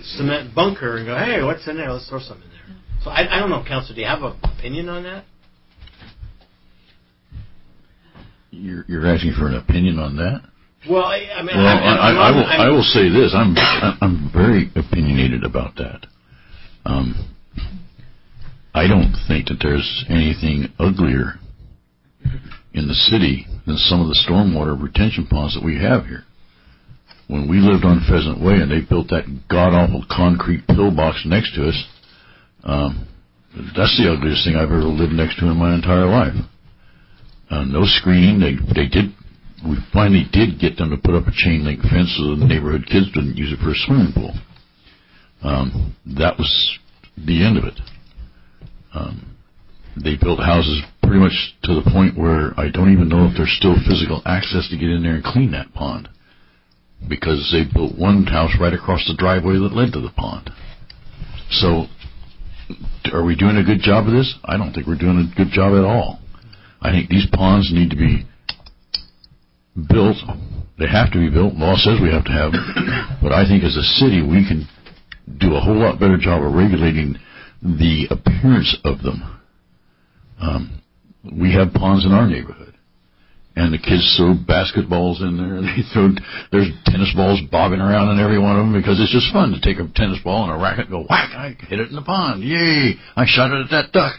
cement bunker and go, hey, what's in there? Let's throw something in there. So I, I don't know, Council, do you have an opinion on that? You're, you're asking for an opinion on that? Well, I, I mean, well, I, I, I'm, I, will, I'm, I will say this. I'm I'm very opinionated about that. Um, I don't think that there's anything uglier in the city than some of the stormwater retention ponds that we have here. When we lived on Pheasant Way and they built that god-awful concrete pillbox next to us, um, that's the ugliest thing I've ever lived next to in my entire life. Uh, no screening. They they did. We finally did get them to put up a chain link fence so the neighborhood kids didn't use it for a swimming pool. Um, that was the end of it. Um, they built houses pretty much to the point where I don't even know if there's still physical access to get in there and clean that pond, because they built one house right across the driveway that led to the pond. So, are we doing a good job of this? I don't think we're doing a good job at all. I think these ponds need to be built. They have to be built. Law says we have to have them. But I think as a city, we can do a whole lot better job of regulating the appearance of them. Um, we have ponds in our neighborhood, and the kids throw basketballs in there. They throw there's tennis balls bobbing around in every one of them because it's just fun to take a tennis ball and a racket and go whack. I hit it in the pond. Yay! I shot it at that duck.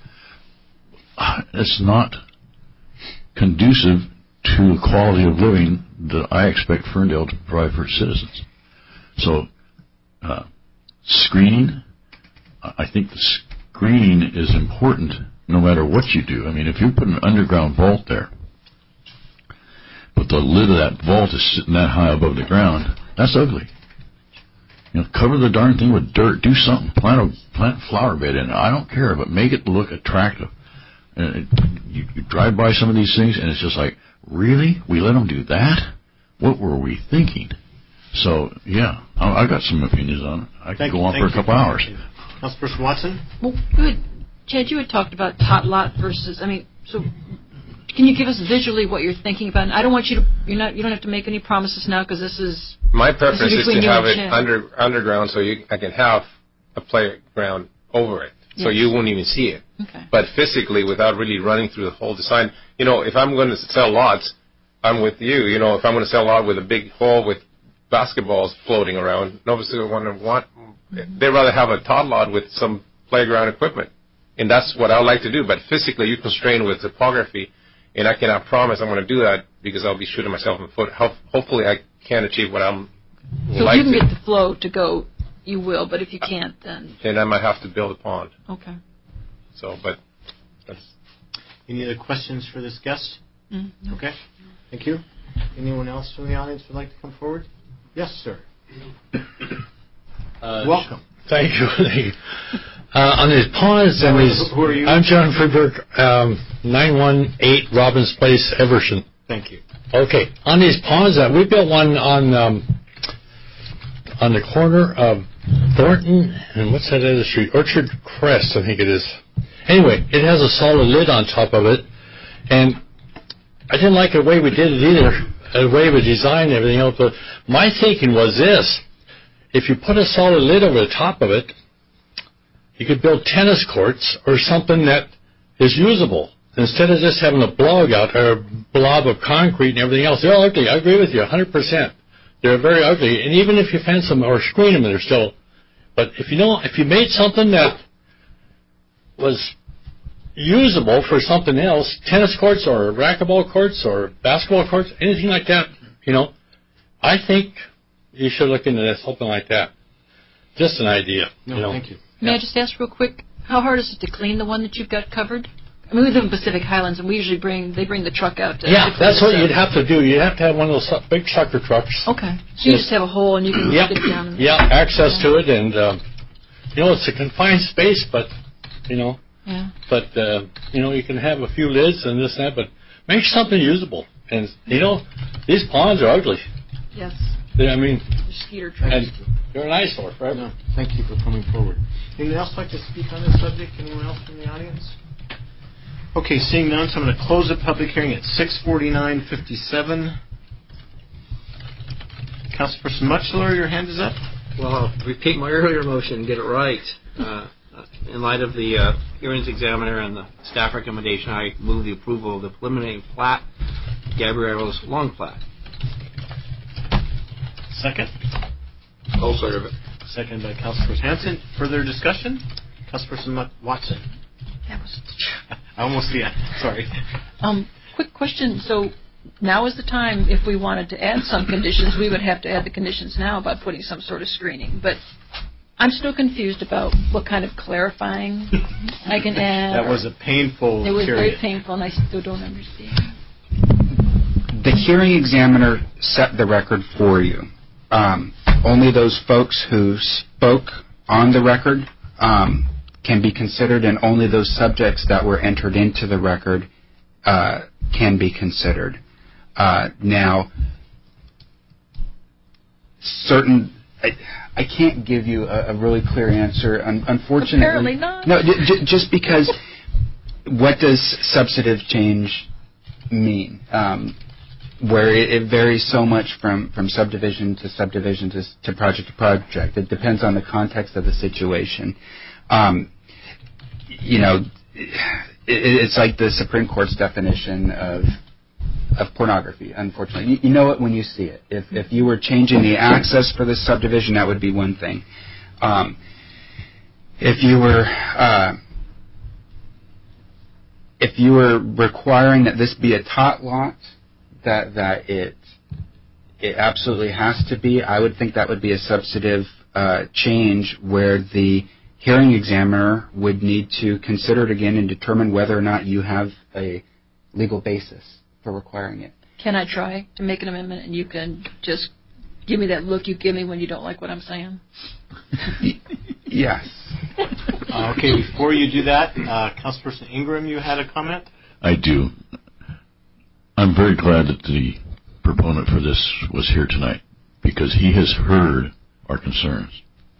It's not conducive to the quality of living that I expect Ferndale to provide for its citizens. So, uh, screening, I think the screening is important no matter what you do. I mean, if you put an underground vault there, but the lid of that vault is sitting that high above the ground, that's ugly. You know, cover the darn thing with dirt. Do something. Plant a plant a flower bed in it. I don't care, but make it look attractive. And it, you, you drive by some of these things, and it's just like, really? We let them do that? What were we thinking? So, yeah, I, I got some opinions on it. I could go on for a couple hours. Councilperson Watson? Well, good. Chad, you had talked about tot lot versus, I mean, so can you give us visually what you're thinking about? And I don't want you to, you're not, you don't have to make any promises now because this is... My preference is, is to have it Chad. under underground so you, I can have a playground over it. So yes. You won't even see it. Okay. But physically, without really running through the whole design, you know, if I'm going to sell lots, I'm with you. You know, if I'm going to sell a lot with a big hall with basketballs floating around, nobody's going to want. Mm-hmm. They'd rather have a tot lot with some playground equipment, and that's what I like to do. But physically, you're constrained with topography, and I cannot promise I'm going to do that because I'll be shooting myself in the foot. Hopefully, I can achieve what I'm. So like if you can to. get the flow to go, you will. But if you can't, then then I might have to build a pond. Okay. So, but that's... Any other questions for this guest? Mm-hmm. Okay. Thank you. Anyone else from the audience would like to come forward? Yes, sir. Uh, Welcome. Thank you. uh, on these ponds and these... Who are you? I'm John Freeberg, um, nine one eight Robbins Place, Everson. Thank you. Okay. On these ponds, that we built one on um, on the corner of Thornton and what's that other street? Orchard Crest, I think it is. Anyway, it has a solid lid on top of it, and I didn't like the way we did it either, the way we designed everything else, but my thinking was this: if you put a solid lid over the top of it, you could build tennis courts or something that is usable, instead of just having a blob out, or a blob of concrete and everything else. They're ugly, I agree with you, one hundred percent. They're very ugly, and even if you fence them or screen them, they're still... But if you know, if you made something that was usable for something else, tennis courts or racquetball courts or basketball courts, anything like that, you know, I think you should look into something like that. Just an idea. No, you know. thank you. May Yeah. I just ask real quick, how hard is it to clean the one that you've got covered? I mean, we live in Pacific Highlands, and we usually bring, they bring the truck out to... Yeah, to that's what clean you'd this have to do. You'd have to have one of those su- big sucker trucks. Okay. So you just have a hole, and you can Yep. get it down. And Yeah, access okay. to it, and, um, you know, it's a confined space, but, you know, Yeah. but, uh, you know, you can have a few lids and this and that, but make something usable. And, you know, these ponds are ugly. Yes. They, I mean, Skeeter traps. and they're an eyesore forever. No, thank you for coming forward. Anyone else like to speak on this subject? Anyone else from the audience? Okay, seeing none, so I'm going to close the public hearing at six forty-nine fifty-seven. Councilperson Mutchler, your hand is up. Well, I'll repeat my earlier motion, get it right. Uh, in light of the uh, hearings examiner and the staff recommendation, I move the approval of the preliminary plat, Gabriella's Long Plat. Second. I'll second it. Second by Councilperson Hanson. Further discussion? Councilperson Watson. That was. I almost, yeah, sorry. Um, quick question. So now is the time, if we wanted to add some conditions, we would have to add the conditions now about putting some sort of screening. But I'm still confused about what kind of clarifying I can add. That was a painful It was period. very painful, and I still don't understand. The hearing examiner set the record for you. Um, only those folks who spoke on the record um, can be considered, and only those subjects that were entered into the record uh, can be considered. Uh, now, certain, I, I can't give you a, a really clear answer. Un- unfortunately, apparently not. No, j- j- just because. What does substantive change mean? Um, where it, it varies so much from, from subdivision to subdivision to, to project to project. It depends on the context of the situation. Um, you know, it, it's like the Supreme Court's definition of of pornography, unfortunately. You, you know it when you see it. If, if you were changing the access for this subdivision, that would be one thing. Um, if you were... Uh, if you were requiring that this be a tot lot, that that it it absolutely has to be, I would think that would be a substantive uh, change where the hearing examiner would need to consider it again and determine whether or not you have a legal basis for requiring it. Can I try to make an amendment, and you can just give me that look you give me when you don't like what I'm saying? Yes. Uh, okay, before you do that, uh, Councilperson Ingram, you had a comment? I do. I'm very glad that the proponent for this was here tonight, because he has heard our concerns.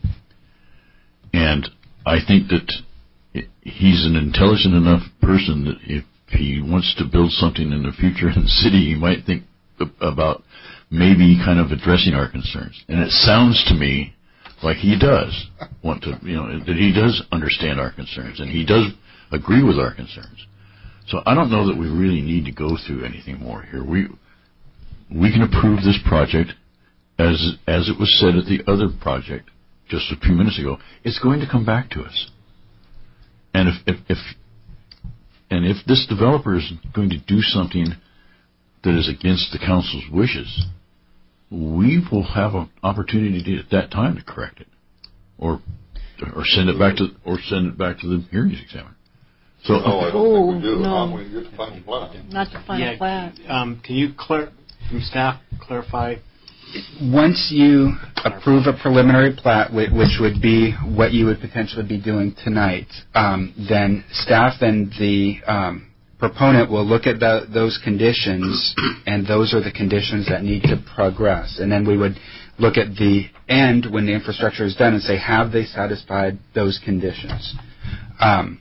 And I think that he's an intelligent enough person that if he wants to build something in the future in the city, he might think about maybe kind of addressing our concerns. And it sounds to me like he does want to, you know, that he does understand our concerns, and he does agree with our concerns. So I don't know that we really need to go through anything more here. We we can approve this project as as it was said at the other project just a few minutes ago. It's going to come back to us. And if if, if and if this developer is going to do something that is against the council's wishes, we will have an opportunity at that time to correct it, or or send it back to or send it back to the hearings examiner. So, no, I don't oh, think we do. no. Not when you get the final plat. Not the final yeah, plat. Um, can you, clar- from staff, clarify? Once you approve a preliminary plat, which would be what you would potentially be doing tonight, um, then staff and the um, proponent will look at the, those conditions, and those are the conditions that need to progress. And then we would look at the end when the infrastructure is done and say, have they satisfied those conditions? Um,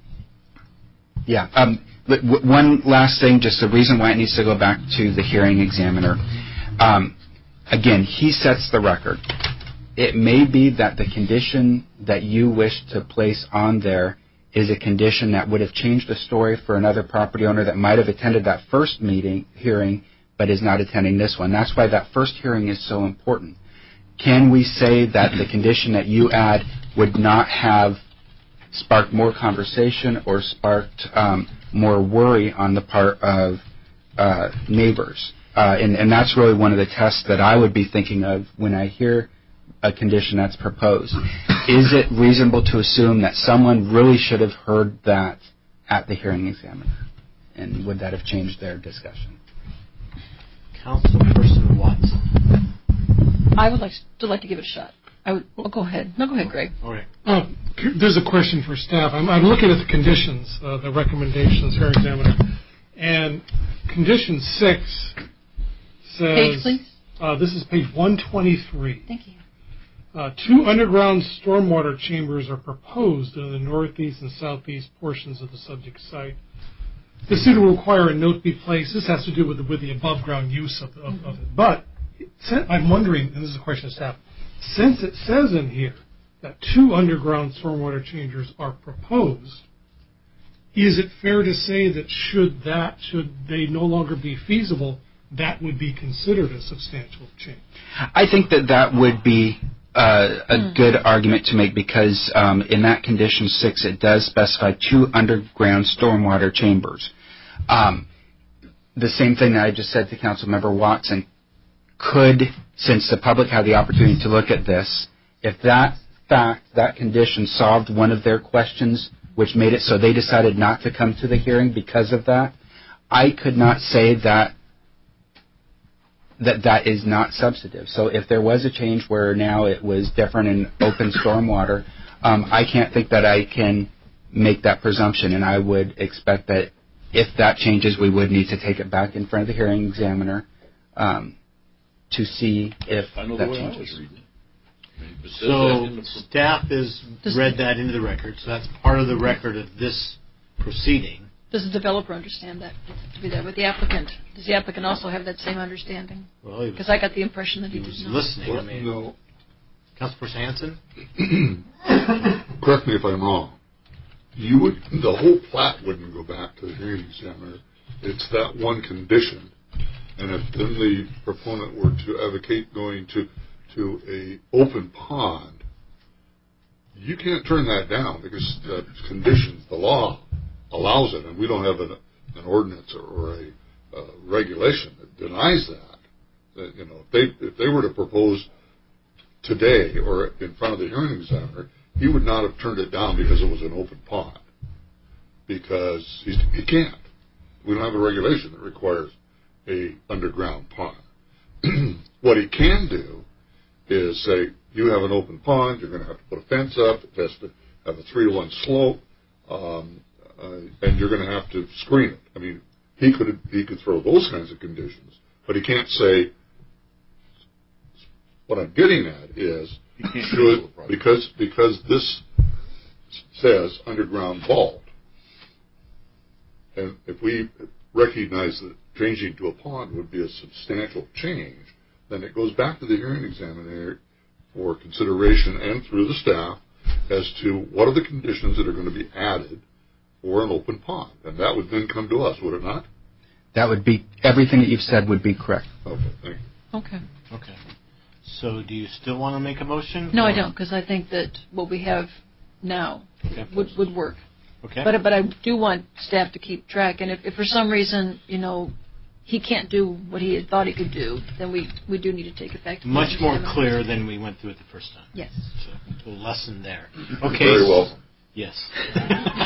yeah. Um, w- one last thing, just the reason why it needs to go back to the hearing examiner. Um, again, he sets the record. It may be that the condition that you wish to place on there is a condition that would have changed the story for another property owner that might have attended that first meeting hearing but is not attending this one. That's why that first hearing is so important. Can we say that the condition that you add would not have sparked more conversation or sparked um, more worry on the part of uh, neighbors? Uh, and, and that's really one of the tests that I would be thinking of when I hear a condition that's proposed. Is it reasonable to assume that someone really should have heard that at the hearing examiner? And would that have changed their discussion? Councilperson Watson. I would like to like to give it a shot. I would. Well, go ahead. No, go ahead, Greg. All right. Uh, there's a question for staff. I'm, I'm looking at the conditions, uh, the recommendations, hearing examiner, and condition six says. Page, please. Uh, this is page one twenty-three. Thank you. Uh, two underground stormwater chambers are proposed in the northeast and southeast portions of the subject site. This would require a note be placed. This has to do with the, with the above ground use of, of, of it. But I'm wondering, and this is a question of staff, since it says in here that two underground stormwater chambers are proposed, is it fair to say that should that, should they no longer be feasible, that would be considered a substantial change? I think that that would be uh, a mm. good argument to make because um, in that condition six, it does specify two underground stormwater chambers. Um, the same thing that I just said to Councilmember Watson, could, since the public had the opportunity to look at this, if that fact, that condition solved one of their questions, which made it so they decided not to come to the hearing because of that, I could not say that that that is not substantive. So if there was a change where now it was different in open stormwater, um, I can't think that I can make that presumption, and I would expect that if that changes, we would need to take it back in front of the hearing examiner um, to see if that changes. So staff has read that into the record, so that's part of the record of this proceeding. Does the developer understand that to be there with the applicant? Does the applicant also have that same understanding? Well, because I got the impression that he, he was not. listening. Well, I mean, no. Councilperson Hanson? Correct me if I'm wrong. You would the whole plat wouldn't go back to the hearing examiner. It's that one condition, and if then the proponent were to advocate going to to a open pond, you can't turn that down because the conditions, the law allows it, and we don't have an, an ordinance or, or a uh, regulation that denies that. That you know, if they if they were to propose today or in front of the hearing examiner, he would not have turned it down because it was an open pond. Because he's, he can't. We don't have a regulation that requires a underground pond. What he can do is say, you have an open pond, you're going to have to put a fence up, it has to have a three to one slope, um, uh, and you're going to have to screen it. I mean, he could he could throw those kinds of conditions, but he can't say. What I'm getting at is should because because this says underground vault, and if we recognize that changing to a pond would be a substantial change, then it goes back to the hearing examiner for consideration and through the staff as to what are the conditions that are going to be added for an open pond. And that would then come to us, would it not? That would be, everything that you've said would be correct. Okay, thank you. Okay. Okay. So do you still want to make a motion? No, or? I don't, because I think that what we have now okay. would, would work. Okay. But but I do want staff to keep track, and if, if for some reason, you know, he can't do what he had thought he could do, then we, we do need to take it back to much more clear than we went through it the first time. Yes. So a lesson there. Okay. Very well. Yes. It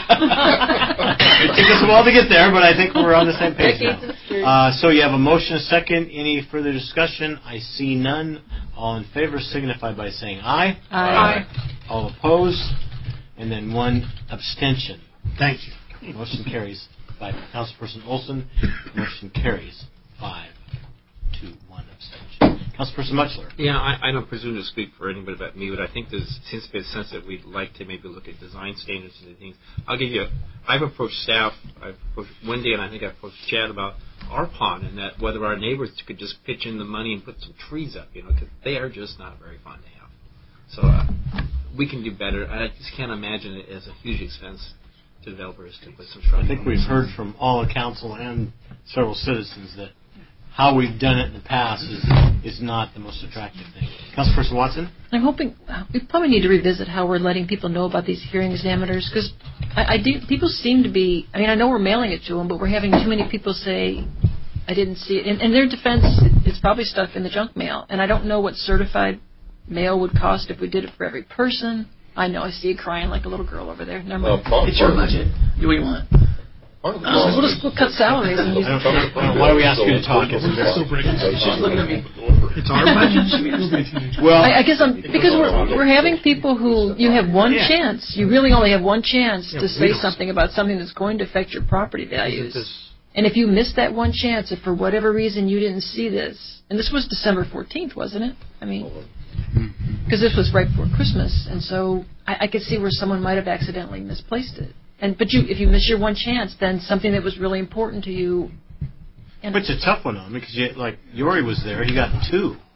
took us a while to get there, but I think we're on the same page now. Uh, so you have a motion, a second. Any further discussion? I see none. All in favor signify by saying aye. Aye. Aye. All opposed, and then one abstention. Thank you. Motion carries by Councilperson Olson. Motion carries five to one abstention. Councilperson Mutchler. Yeah, I, I don't presume to speak for anybody but me, but I think there's seems to be a sense that we'd like to maybe look at design standards and things. I'll give you. A, I've approached staff. I've approached Wendy, and I think I've approached Chad about our pond and that whether our neighbors could just pitch in the money and put some trees up, you know, because they are just not very fun to have. So uh, we can do better. I just can't imagine it as a huge expense to developers to put some shrubs. I think we've heard from all the council and several citizens that how we've done it in the past is is not the most attractive thing. Councilperson Watson? I'm hoping we probably need to revisit how we're letting people know about these hearing examiners, because I, I do, people seem to be, I mean, I know we're mailing it to them, but we're having too many people say, I didn't see it. In, in their defense, it's probably stuff in the junk mail, and I don't know what certified mail would cost if we did it for every person. I know, I see you crying like a little girl over there. Never mind. Uh, it's your budget. Do what you want. Oh, we'll just we'll cut salaries. And use I don't, I don't, why do we ask you to talk? It's embarrassing. She's looking at me. It's our budget. Well, I, I guess I'm because we're we're having people who you have one yeah. chance. You really only have one chance yeah, to say something about something that's going to affect your property values. And if you miss that one chance, if for whatever reason you didn't see this, and this was December fourteenth, wasn't it? I mean, because this was right before Christmas, and so I, I could see where someone might have accidentally misplaced it. And but you, if you miss your one chance, then something that was really important to you. But it's a tough one on because you, like Yori was there, he got two.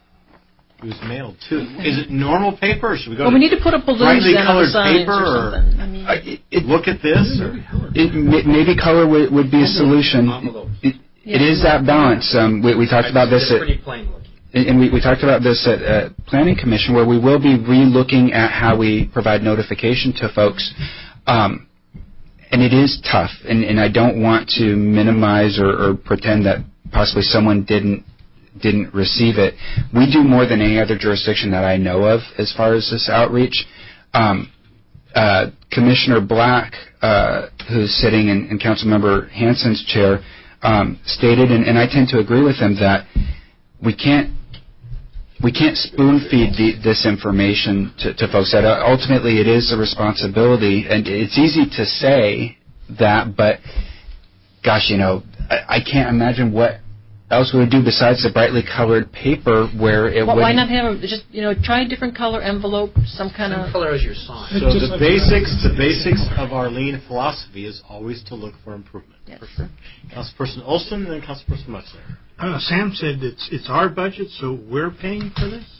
It was mailed too. Is it normal paper, or should we go Well, to we need to put up balloons brightly then on colored the signs paper, or or something. I mean, Uh, it, it, look at this? Or? it, may- maybe color would, would be a solution. It, it is that balance. Um, we, we talked about this at, pretty plain looking. and we, we talked about this at uh, Planning Commission, where we will be re-looking at how we provide notification to folks. Um, and it is tough, and, and I don't want to minimize or, or pretend that possibly someone didn't didn't receive it. We do more than any other jurisdiction that I know of as far as this outreach. Um, uh, Commissioner Black, uh, who's sitting in, in Councilmember Hanson's chair, um, stated, and, and I tend to agree with him, that we can't we can't spoon feed the, this information to, to folks. That uh, ultimately it is a responsibility, and it's easy to say that, but gosh, you know, I, I can't imagine what else we would do besides the brightly colored paper where it well, would. why not have a, just you know try a different color envelope, some kind Same of color as your sign. So the basics, the basics of our lean philosophy is always to look for improvement. Yes. For sure. Councilperson Olson and then Councilperson Mutzler. Uh, Sam said it's it's our budget, so we're paying for this.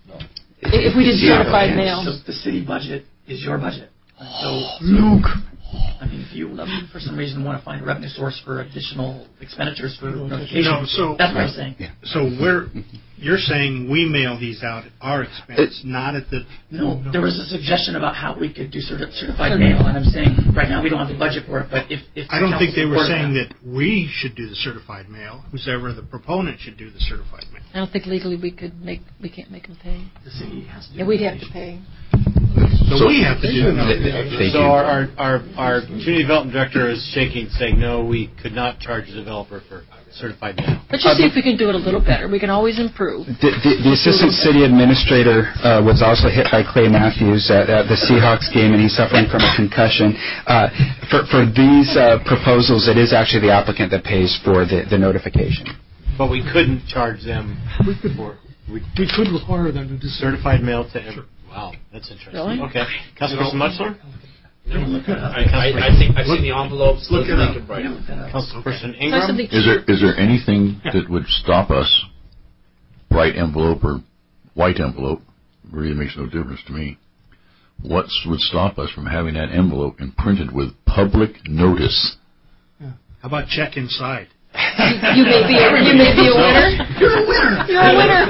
if we did certified mail. The, the city budget is your budget. Oh, So, Luke. I mean, if you, for some reason, want to find a revenue source for additional expenditures for notification, No, so that's what I'm saying. So we're you're saying we mail these out at our expense, not at the. No, there was a suggestion about how we could do certi- certified mail, and I'm saying right now we don't have the budget for it. But if, if I don't think they were supported saying that we should do the certified mail. Whoever the proponent should do the certified mail. I don't think legally we could make we can't make them pay. the city has to. Do Yeah, we'd have to pay. So, So- we have to do They- it. they So do. our, our, our, our community development director is shaking, saying, no, we could not charge a developer for certified mail. Let's just see if we can do it a little better. We can always improve. The, the, the assistant city administrator uh, was also hit by Clay Matthews at, at the Seahawks game, and he's suffering from a concussion. Uh, for, for these uh, proposals, it is actually the applicant that pays for the, the notification. But we couldn't charge them We could, for we, we could require them to do certified mail to every. Wow, that's interesting. Really? Okay. Councilperson Mutzler? No, I, I, I think I've seen the envelopes. Look Those it make up. it bright. Councilperson Try Ingram? something Is there cheap. is there anything that would stop us, bright envelope or white envelope, really makes no difference to me. What would stop us from having that envelope imprinted with public notice? How about check inside? You may be a, you may be a winner. You're a winner. You're a winner.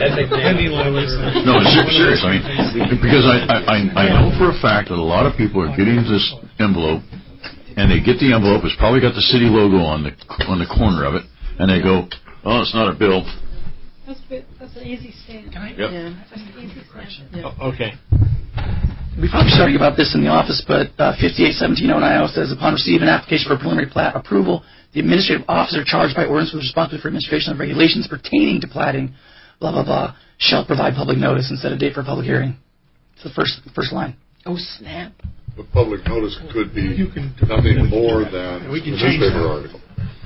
No, ser- seriously, I mean, because I, I, I I know for a fact that a lot of people are getting this envelope, and they get the envelope. It's probably got the city logo on the on the corner of it, and they go, "Oh, it's not a bill." That's good. That's an easy stand. Yep. Yeah. That's an easy stand. Yeah. Oh, okay. We found starting about this in the office, but uh, fifty-eight seventeen oh nine says upon receiving an application for preliminary plat approval, the administrative officer charged by ordinance with responsibility for administration of regulations pertaining to platting, blah blah blah, shall provide public notice and set a date for a public hearing. It's the first first line. Oh snap! The public notice could be You can- nothing more than We can a change newspaper that. article.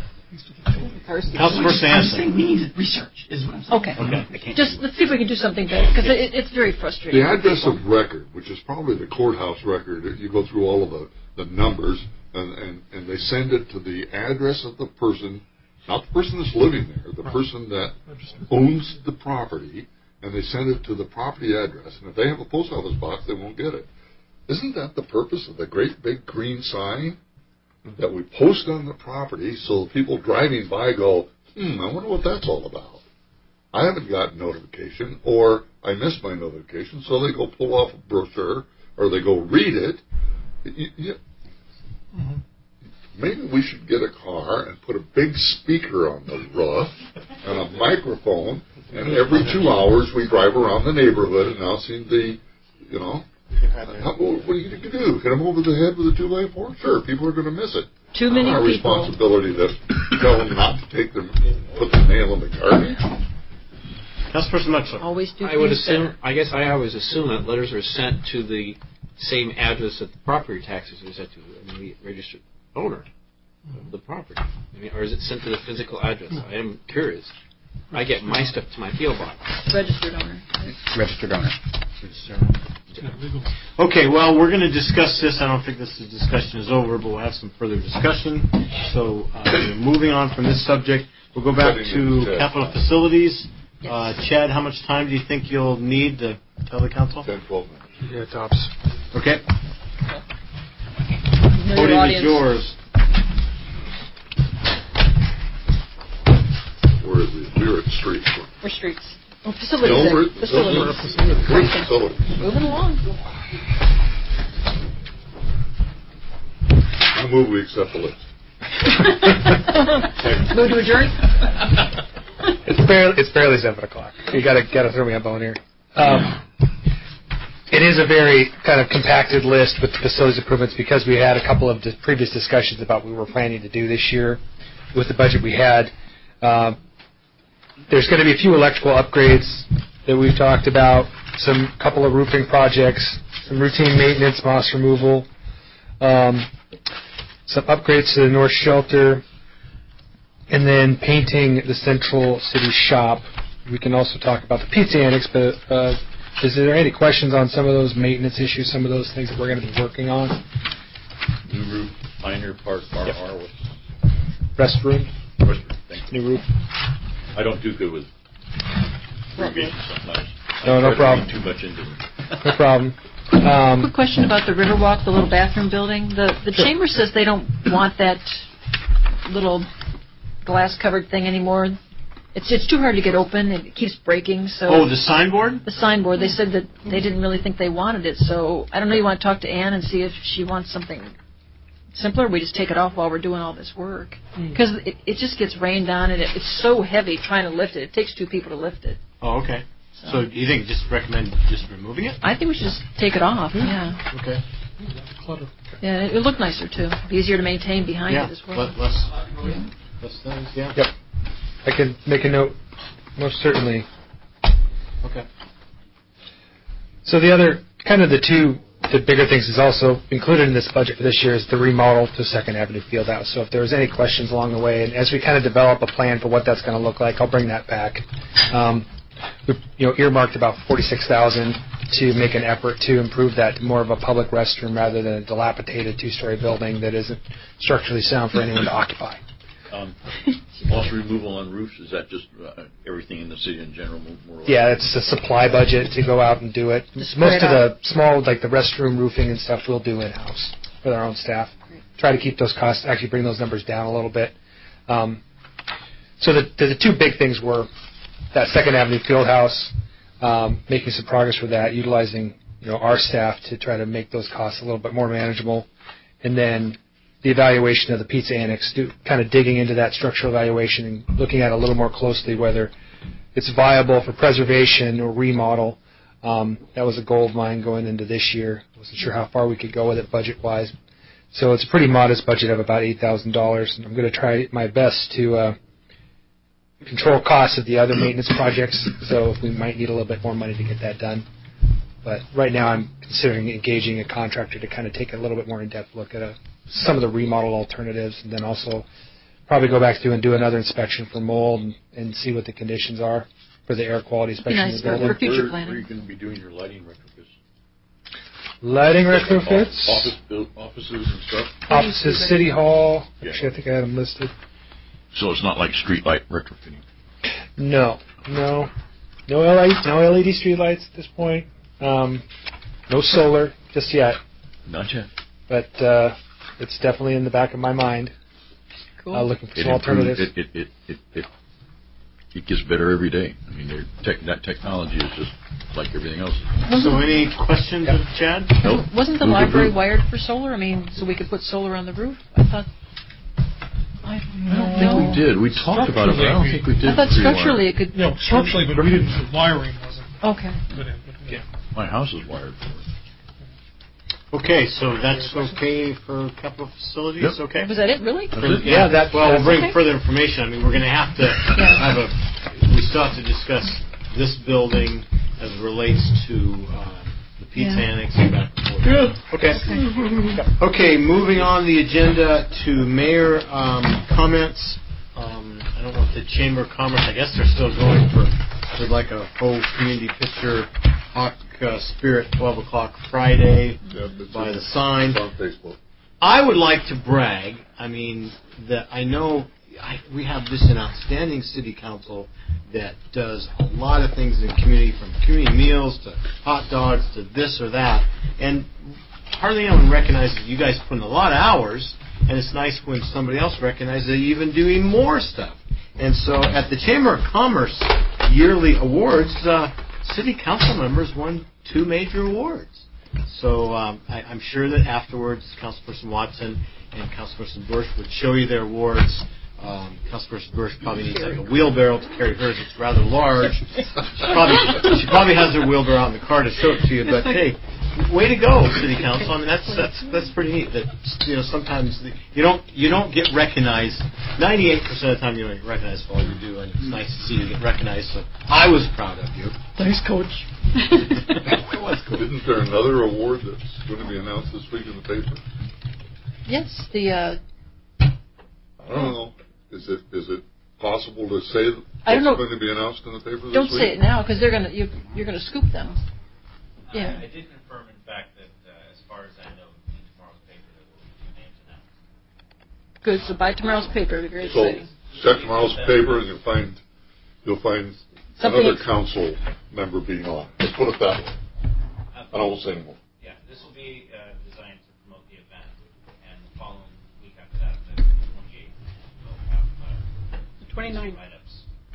Councilperson I'm Hanson. saying we need research, is what I'm saying. Okay. Okay. Just let's see if we can do something better because it, it's very frustrating. The address of record, which is probably the courthouse record, you go through all of the, the numbers, and, and, and they send it to the address of the person, not the person that's living there, the person that owns the property, and they send it to the property address. And if they have a post office box, they won't get it. Isn't that the purpose of the great big green sign that we post on the property so people driving by go, hmm, I wonder what that's all about? I haven't gotten notification, or I missed my notification, so they go pull off a brochure, or they go read it. You, you, Mm-hmm. Maybe we should get a car and put a big speaker on the roof and a microphone, and every two hours we drive around the neighborhood announcing the, you know, how, what do you do? Hit them over the head with a two by four? Sure, people are going to miss it. Too many Our people. responsibility to tell them not to take them, put the nail in the garbage. Councilperson Mutzler. Always do. I would things assume. better. I guess I always assume that letters are sent to the same address that the property taxes are set to, the immediate registered owner of the property. I mean, or is it sent to the physical address? I am curious. I get my stuff to my P O box. Registered owner. Registered owner. Okay, well, we're going to discuss this. I don't think this discussion is over, but we'll have some further discussion. So, uh, moving on from this subject, we'll go back to capital facilities. Yes. Uh, Chad, how much time do you think you'll need to tell the council? ten, twelve minutes. Yeah, tops. Okay. Know your Podium is audience. yours. Where is it? We're at streets. Or streets. Oh, facilities. No, there. we're- Facilities. we're at facilities. We're at facilities. Moving along. I move we accept the list. Move to adjourn? It's barely it's barely seven o'clock. You gotta gotta throw me a bone here. Um, it is a very kind of compacted list with facilities improvements because we had a couple of di- previous discussions about what we were planning to do this year with the budget we had. Um, there's going to be a few electrical upgrades that we've talked about, some couple of roofing projects, some routine maintenance, moss removal, um, some upgrades to the north shelter, and then painting the central city shop. We can also talk about the pizza annex, but uh, is there any questions on some of those maintenance issues, some of those things that we're going to be working on? New roof, Pioneer Park, R Yep. R. Restroom, Restroom, thank you. new roof. I don't do good with abbreviations sometimes. No, I no try to problem. read too much into them. No problem. Um, Quick question about the Riverwalk, the little bathroom building. The the Sure. chamber says they don't want that little glass-covered thing anymore. It's it's too hard to get open. It keeps breaking. So Oh, the signboard? the signboard. They said that they didn't really think they wanted it. So I don't know. You want to talk to Ann and see if she wants something simpler? Or we just take it off while we're doing all this work because it it just gets rained on and it, it's so heavy trying to lift it. It takes two people to lift it. Oh, okay. So, so do you think just recommend just removing it? I think we should just take it off. Yeah. Okay. Clutter. Yeah. It, it looked nicer too. Be easier to maintain behind Yeah. it as well. le- Less, less things. Yeah. Yep. I can make a note, most certainly. Okay. So the other, kind of the two, the bigger things is also included in this budget for this year is the remodel to Second Avenue Fieldhouse. So if there was any questions along the way, and as we kind of develop a plan for what that's going to look like, I'll bring that back. Um, we, you know, earmarked about forty-six thousand dollars to make an effort to improve that to more of a public restroom rather than a dilapidated two-story building that isn't structurally sound for anyone to occupy. Um, moss removal on roofs, is that just uh, everything in the city in general? More or less? Yeah, it's a supply budget to go out and do it. Just Most spread of the small, like the restroom roofing and stuff, we'll do in-house with our own staff. Try to keep those costs, actually bring those numbers down a little bit. Um, so the, the the two big things were that Second Avenue Fieldhouse, um, making some progress with that, utilizing you know our staff to try to make those costs a little bit more manageable, and then the evaluation of the pizza annex, do, kind of digging into that structural evaluation and looking at it a little more closely whether it's viable for preservation or remodel. Um, that was a goal of mine going into this year. I wasn't sure how far we could go with it budget-wise. So it's a pretty modest budget of about eight thousand dollars, and I'm going to try my best to uh, control costs of the other maintenance projects, so if we might need a little bit more money to get that done. But right now I'm considering engaging a contractor to kind of take a little bit more in-depth look at a some of the remodel alternatives, and then also probably go back through and do another inspection for mold and, and see what the conditions are for the air quality, especially nice in the building. for future where, planning. Where are you going to be doing your lighting retrofits? Lighting retrofits, Office, build, offices and stuff? offices, City Hall. Yeah. Actually, I think I had them listed. So it's not like street light retrofitting? No, no, no L E D, no L E D street lights at this point. Um, no solar just yet, Not yet. but uh, it's definitely in the back of my mind. Cool. Uh, looking for It some improves, alternatives. it, it, it, it, it, it gets better every day. I mean, they're tech, that technology is just like everything else. So any questions of Chad? Nope. Wasn't the Move library approved. wired for solar? I mean, so we could put solar on the roof? I thought. I I don't think we did. We talked about it, but I don't think we did. I thought pre-wire. structurally it could. No, structurally, but we didn't, the wiring wasn't Okay. put in. But, yeah. My house is wired for it. Okay, so that's okay for capital facilities, Yep. okay? Was that it, really? That's it. Yeah, that- Well, we'll bring okay. further information. I mean, we're going to have to have a, we still have to discuss this building as it relates to uh, the pizza Yeah. annex and back and forth. Okay. Okay, moving on the agenda to mayor um, comments. Um, I don't know if the Chamber of Commerce, I guess they're still going for, for like a whole community picture, Hawk uh, Spirit, twelve o'clock Friday Yeah, it's by on- the sign. It's on Facebook. I would like to brag. I mean, that I know I, we have just an outstanding city council that does a lot of things in the community, from community meals to hot dogs to this or that. And hardly anyone recognizes you guys put in a lot of hours, and it's nice when somebody else recognizes that you're even doing more stuff. And so at the Chamber of Commerce yearly awards, uh, city council members won two major awards. So um, I, I'm sure that afterwards, Councilperson Watson and Councilperson Bush would show you their awards. Um, Councilperson Bush probably needs like a wheelbarrow to carry hers. It's rather large. She probably, she probably has her wheelbarrow on the car to show it to you. But hey, way to go, City Council. I mean, that's that's that's pretty neat. That you know sometimes the, you don't you don't get recognized. Ninety-eight percent of the time you don't get recognized for all you do, and it's nice to see you get recognized. So I was proud of you. Thanks, Coach. It was cool. Isn't there another award that's going to be announced this week in the paper? Yes, the. Uh, I don't know. Is it is it possible to say that I don't know. going to be announced in the paper this Don't week? say it now because they're gonna you, you're gonna scoop them. Yeah. I, I did confirm, in fact, that uh, as far as I know, in tomorrow's paper there will be two names announced. Good. So by tomorrow's paper, it'll be very So exciting. check tomorrow's paper, and you'll find you'll find Something another ex- council member being on. Let's put it that way. I don't say anymore. Yeah, this will be uh, designed to promote the event, and the following week after that, the twenty-eighth, we'll have uh, The twenty-ninth. write-ups.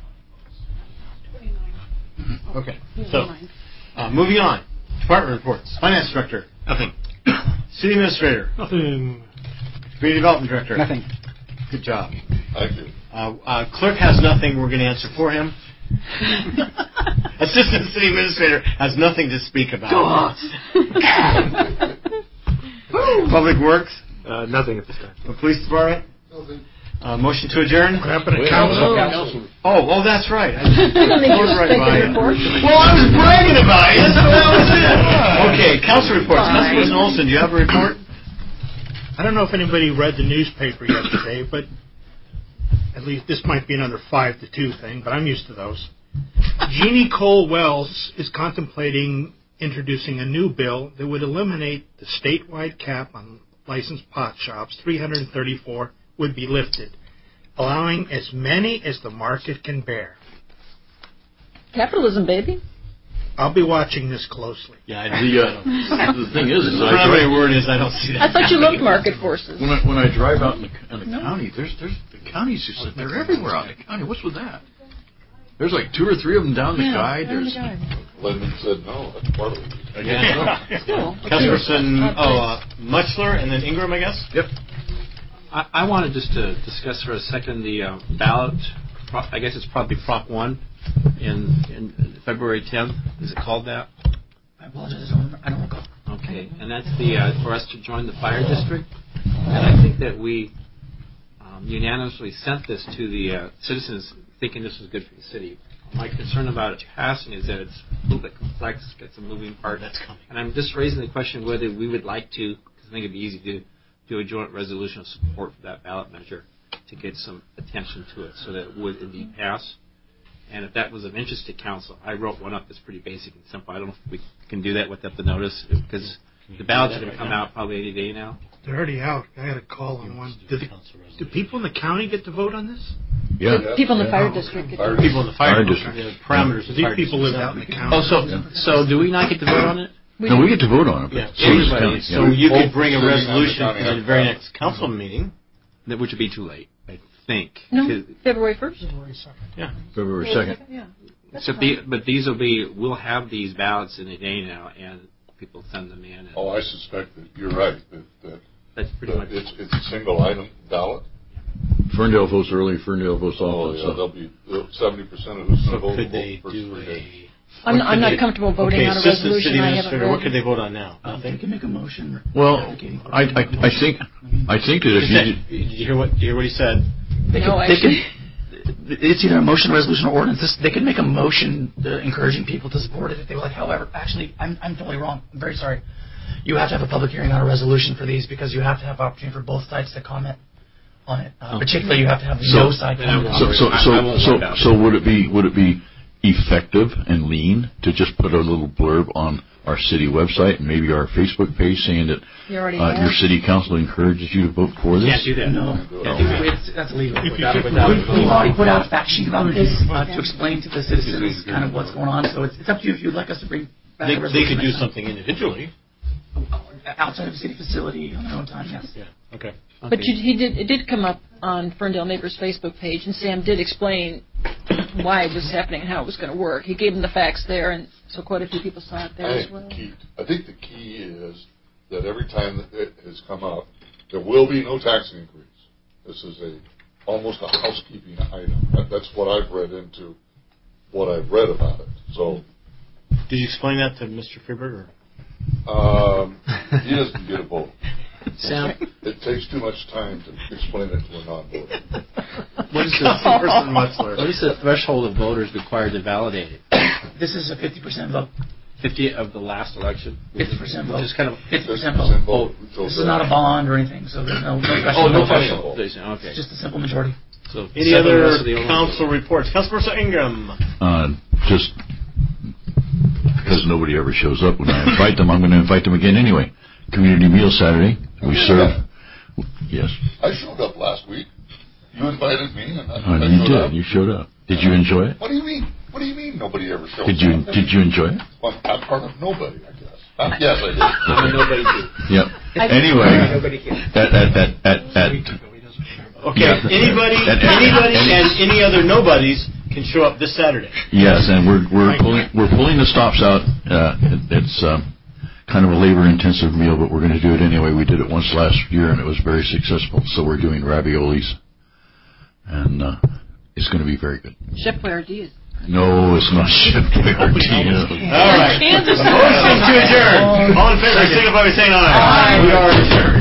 twenty-nine. Okay. So uh, moving on. Department reports. Finance Director. Nothing. City Administrator. Nothing. Community Development Director. Nothing. Good job. Thank you. Uh, uh, clerk has nothing. We're going to answer for him. Assistant City Administrator has nothing to speak about. Go on. Public Works. Uh, nothing at this time. The Police Department. Uh, motion to adjourn. Happened to council. Oh, oh, that's right. I Think was you're right by thinking it. report? Well, I was bragging about it. That's what that was it. Okay, council reports. Councilman Olson, do you have a report? I don't know if anybody read the newspaper yesterday, but at least this might be another five to two thing, but I'm used to those. Jeannie Cole Wells is contemplating introducing a new bill that would eliminate the statewide cap on licensed pot shops. three hundred thirty-four would be lifted, allowing as many as the market can bear. Capitalism, baby. I'll be watching this closely. Yeah, The, uh, the thing is, is the I primary drive, word is I don't see that. I thought you loved market forces. when I when I drive out in the, in the No. county, there's there's the counties just they're everywhere out in the county. What's with that? There's like two or three of them down the Yeah, guide. down the There's guide. Lyndon said no. That's part of it. I guess so. Cool. Councilperson oh, uh, Muchler and then Ingram, I guess. Yep. I, I wanted just to discuss for a second the uh, ballot. Pro- I guess it's probably Prop one in, in February tenth. Is it called that? I apologize. I don't, I don't recall. Okay, and that's the uh, for us to join the fire district. And I think that we um, unanimously sent this to the uh, citizens, thinking this was good for the city. My concern about it passing is that it's a little bit complex, got some moving parts. That's coming. And I'm just raising the question whether we would like to, because I think it'd be easy to do a joint resolution of support for that ballot measure to get some attention to it so that it would indeed pass. And if that was of interest to council, I wrote one up that's pretty basic and simple. I don't know if we can do that without the notice, because the ballots are going to come out probably any day now. They're already out. I had a call on one. Do, the, do people in the county get to vote on this? Yeah. The people in the fire Yeah. district. Get Fire to- People in the fire, Fire district. district. The parameters of These fire people live districts. out in the county. Oh, so so do we not get to vote on it? No, we get to vote on it. Yeah, But so does the everybody. county. So Yeah. you could Both bring a city and the resolution county for have the very that. next council meeting. That which would be too late, I think. No, 'Cause- February first. Yeah. February second. Yeah. That's So fine. the, but these will be, we'll have these ballots in a day now, and people send them in. And Oh, I suspect that you're right. That, that, that's pretty that much it's it's a single item ballot. Ferndale votes early. Ferndale votes Oh, often. yeah, so. there'll be seventy percent of who's So going to vote. could will they vote for do three days. a... I'm, what I'm could not they- comfortable voting okay, on a Assistant resolution City I haven't Administrator, read. what could they vote on now? Um, Nothing? they can make a motion. Well, advocating for I, I I think I think that if Just that- you Did you hear what? Did you hear what he said? They No, could, they actually. could, it's either a motion, resolution, or ordinance. This, they could make a motion uh, encouraging people to support it if they would like. However, actually, I'm, I'm totally wrong. I'm very sorry. You have to have a public hearing on a resolution for these because you have to have opportunity for both sides to comment on it. Uh, Oh. Particularly, you have to have So- no side Then I comment. won't so so I- so I won't so, worry about so would it be would it be effective and lean to just put a little blurb on our city website and maybe our Facebook page saying that You already uh, have. your city council encourages you to vote for this? Can't do that. No. Oh. It's, that's illegal. If you Without, could- without, could- we've already put out a fact sheet about this uh, to explain to the citizens kind of what's going on. So it's, it's up to you if you'd like us to bring back They, a they resolution could do next time. something individually. Outside of the city facility on their own time, yes. Yeah. Okay. But you, he did. It did come up on Ferndale Neighbors Facebook page, and Sam did explain why it was happening and how it was going to work. He gave them the facts there, and so quite a few people saw it there I as think, well. the key, I think the key is that every time that it has come up, there will be no tax increase. This is a almost a housekeeping item. That, that's what I've read into what I've read about it. So, Did you explain that to Mister Freeberg? um, he doesn't get a vote. Sam? It takes too much time to explain it to a non-voter. What is, the, what is the threshold of voters required to validate it? This is a fifty percent vote. fifty of the last election? fifty percent vote. Just kind of fifty percent fifty percent vote. vote. This is not a bond or anything, so there's no, no Oh, no threshold. threshold. Okay. It's just a simple majority. So Any seven other less of the only council vote. reports? Councilperson Ingram. Uh, just because nobody ever shows up when I invite them, I'm going to invite them again anyway. Community meal Saturday. We serve. Yes. I showed up last week. You invited me, and I, Uh, I you showed did. up. You showed up. Did you enjoy it? What do you mean? What do you mean nobody ever shows Did you up? Did you enjoy it? Well, I'm part of nobody, I guess. Uh, yes, I did. I'm a nobody too. Yep. Anyway, at at at at, at Okay. Yeah. Anybody, And- and- anybody, and- and any other nobodies can show up this Saturday. yes, and we're we're pulling we're pulling the stops out. Uh, it, it's um, kind of a labor-intensive meal, but we're going to do it anyway. We did it once last year, and it was very successful. So we're doing raviolis, and uh, it's going to be very good. Chef Boyardee is. No, it's not Chef Boyardee. All right. Kansas. Motion to adjourn. All in favor, signify by saying aye. Aye. We are adjourned.